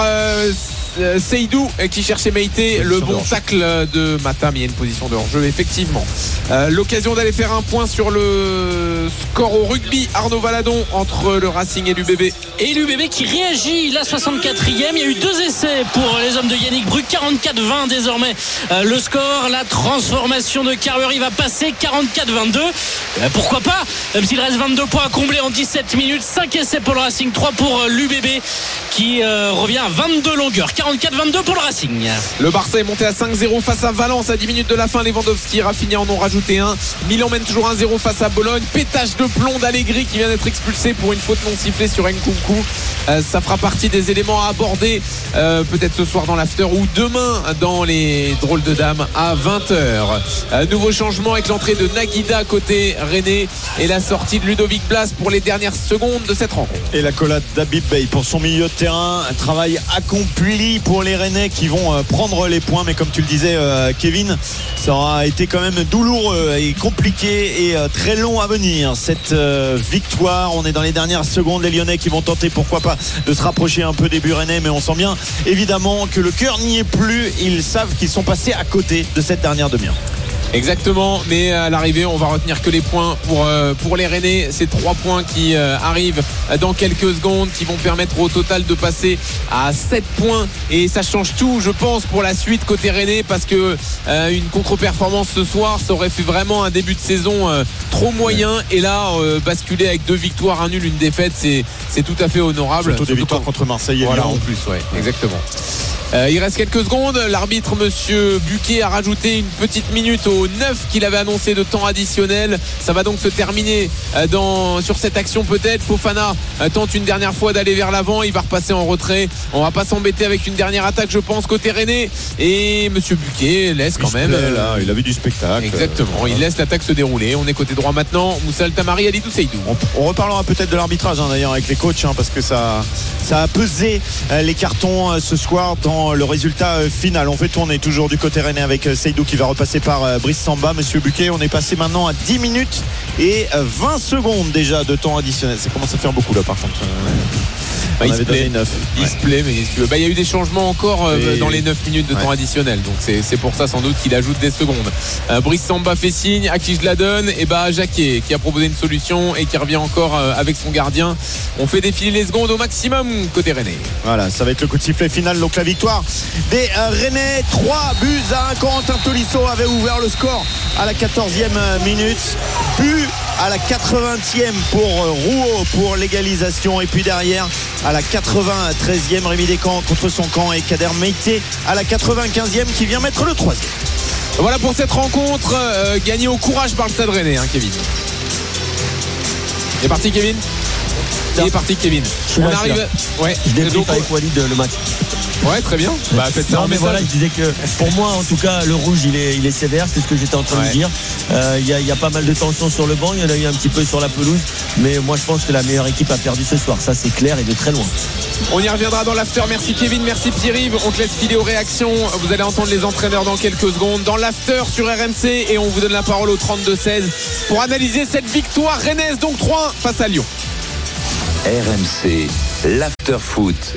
Seydou qui cherchait Meïté. Le bon tacle de Matam. Il y a une position de hors-jeu effectivement. L'occasion d'aller faire un point sur le score au rugby. Arnaud Valadon entre le Racing et l'UBB. Et l'UBB qui réagit, la 64e. Il y a eu 2 essais pour les hommes de Yannick Bruck. 44-20 désormais le score. La transformation de Carberry va passer 44-22. Pourquoi pas, même s'il reste 22 points à combler en 17 minutes. 5 essais pour le Racing, 3 pour l'UBB qui revient à 22 longueurs. 44-22 pour le Racing. Le Barça est monté à 5-0 face à Valence à 10 minutes de la fin. Lewandowski et Rafinha en ont rajouté un. Milan mène toujours 1-0 face à Bologne. Pétage de plomb d'Allegri qui vient d'être expulsé pour une faute non sifflée sur Nkunku. Ça fera partie des éléments à aborder peut-être ce soir dans l'after ou demain dans les drôles de dames à 20h. Nouveau changement avec l'entrée de Naguida côté Rennais et la sortie de Ludovic Blas pour les dernières secondes de cette rencontre. Et la collade d'Habib Bey pour son milieu de terrain. Un travail accompli pour les Rennais qui vont prendre les points, mais comme tu le disais Kevin, ça aura été quand même douloureux et compliqué et très long à venir cette victoire. On est dans les dernières secondes, les Lyonnais qui vont tenter pourquoi pas de se rapprocher un peu des buts rennais, mais on sent bien évidemment que le cœur n'y est plus. Ils savent qu'ils sont passés à côté de cette dernière demi-heure. Exactement, mais à l'arrivée on va retenir que les points pour les Rennais. Ces 3 points qui arrivent dans quelques secondes, qui vont permettre au total de passer à 7 points, et ça change tout je pense pour la suite côté Rennais, parce que une contre-performance ce soir, ça aurait fait vraiment un début de saison trop moyen, et là basculer avec 2 victoires, 1 nul, une défaite, c'est tout à fait honorable. Surtout des victoires contre Marseille et voilà, Lyon. en plus, ouais, exactement. Il reste quelques secondes. L'arbitre monsieur Buquet a rajouté une petite minute au 9 qu'il avait annoncé de temps additionnel. Ça va donc se terminer sur cette action peut-être. Fofana tente une dernière fois d'aller vers l'avant, il va repasser en retrait. On va pas s'embêter avec une dernière attaque je pense côté Rennais, et monsieur Buquet laisse quand même là, il a vu du spectacle. Exactement, il laisse l'attaque se dérouler. On est côté droit maintenant. Moussa Altamari, Alidou Seydou. On reparlera peut-être de l'arbitrage d'ailleurs avec les coachs, parce que ça a pesé les cartons ce soir dans le résultat final. On fait tourner toujours du côté Rennais avec Seydou qui va repasser par Brice Samba. Monsieur Buquet, on est passé maintenant à 10 minutes et 20 secondes déjà de temps additionnel. Ça commence à faire beaucoup là par contre. Il se plaît, mais il y a eu des changements encore dans les 9 minutes de temps additionnel, donc c'est pour ça sans doute qu'il ajoute des secondes. Brice Samba fait signe, à qui je la donne? Et Jacquet qui a proposé une solution et qui revient encore avec son gardien. On fait défiler les secondes au maximum côté Rennais. Voilà, ça va être le coup de sifflet final, donc la victoire des Rennais, 3-1. Corentin Tolisso avait ouvert le score à la 14e minute, but à la 80e pour Rouault pour l'égalisation, et puis derrière à la 93e Rémi Descamps contre son camp, et Kader Meïté à la 95e qui vient mettre le 3e. Voilà pour cette rencontre gagnée au courage par le Stade Rennais, Kevin. Il est parti Kevin. On arrive. Ouais. Je débriefe avec Walid le match. Ouais, très bien. Faites ça. Non, mais voilà, je disais que pour moi, en tout cas, le rouge, il est sévère. C'est ce que j'étais en train de dire. Il y a pas mal de tension sur le banc. Il y en a eu un petit peu sur la pelouse. Mais moi, je pense que la meilleure équipe a perdu ce soir. Ça, c'est clair et de très loin. On y reviendra dans l'after. Merci Kevin, merci Pierre-Yves. On te laisse filer aux réactions. Vous allez entendre les entraîneurs dans quelques secondes dans l'after sur RMC, et on vous donne la parole au 32-16 pour analyser cette victoire rennaise, donc 3-1 face à Lyon. RMC, l'after foot.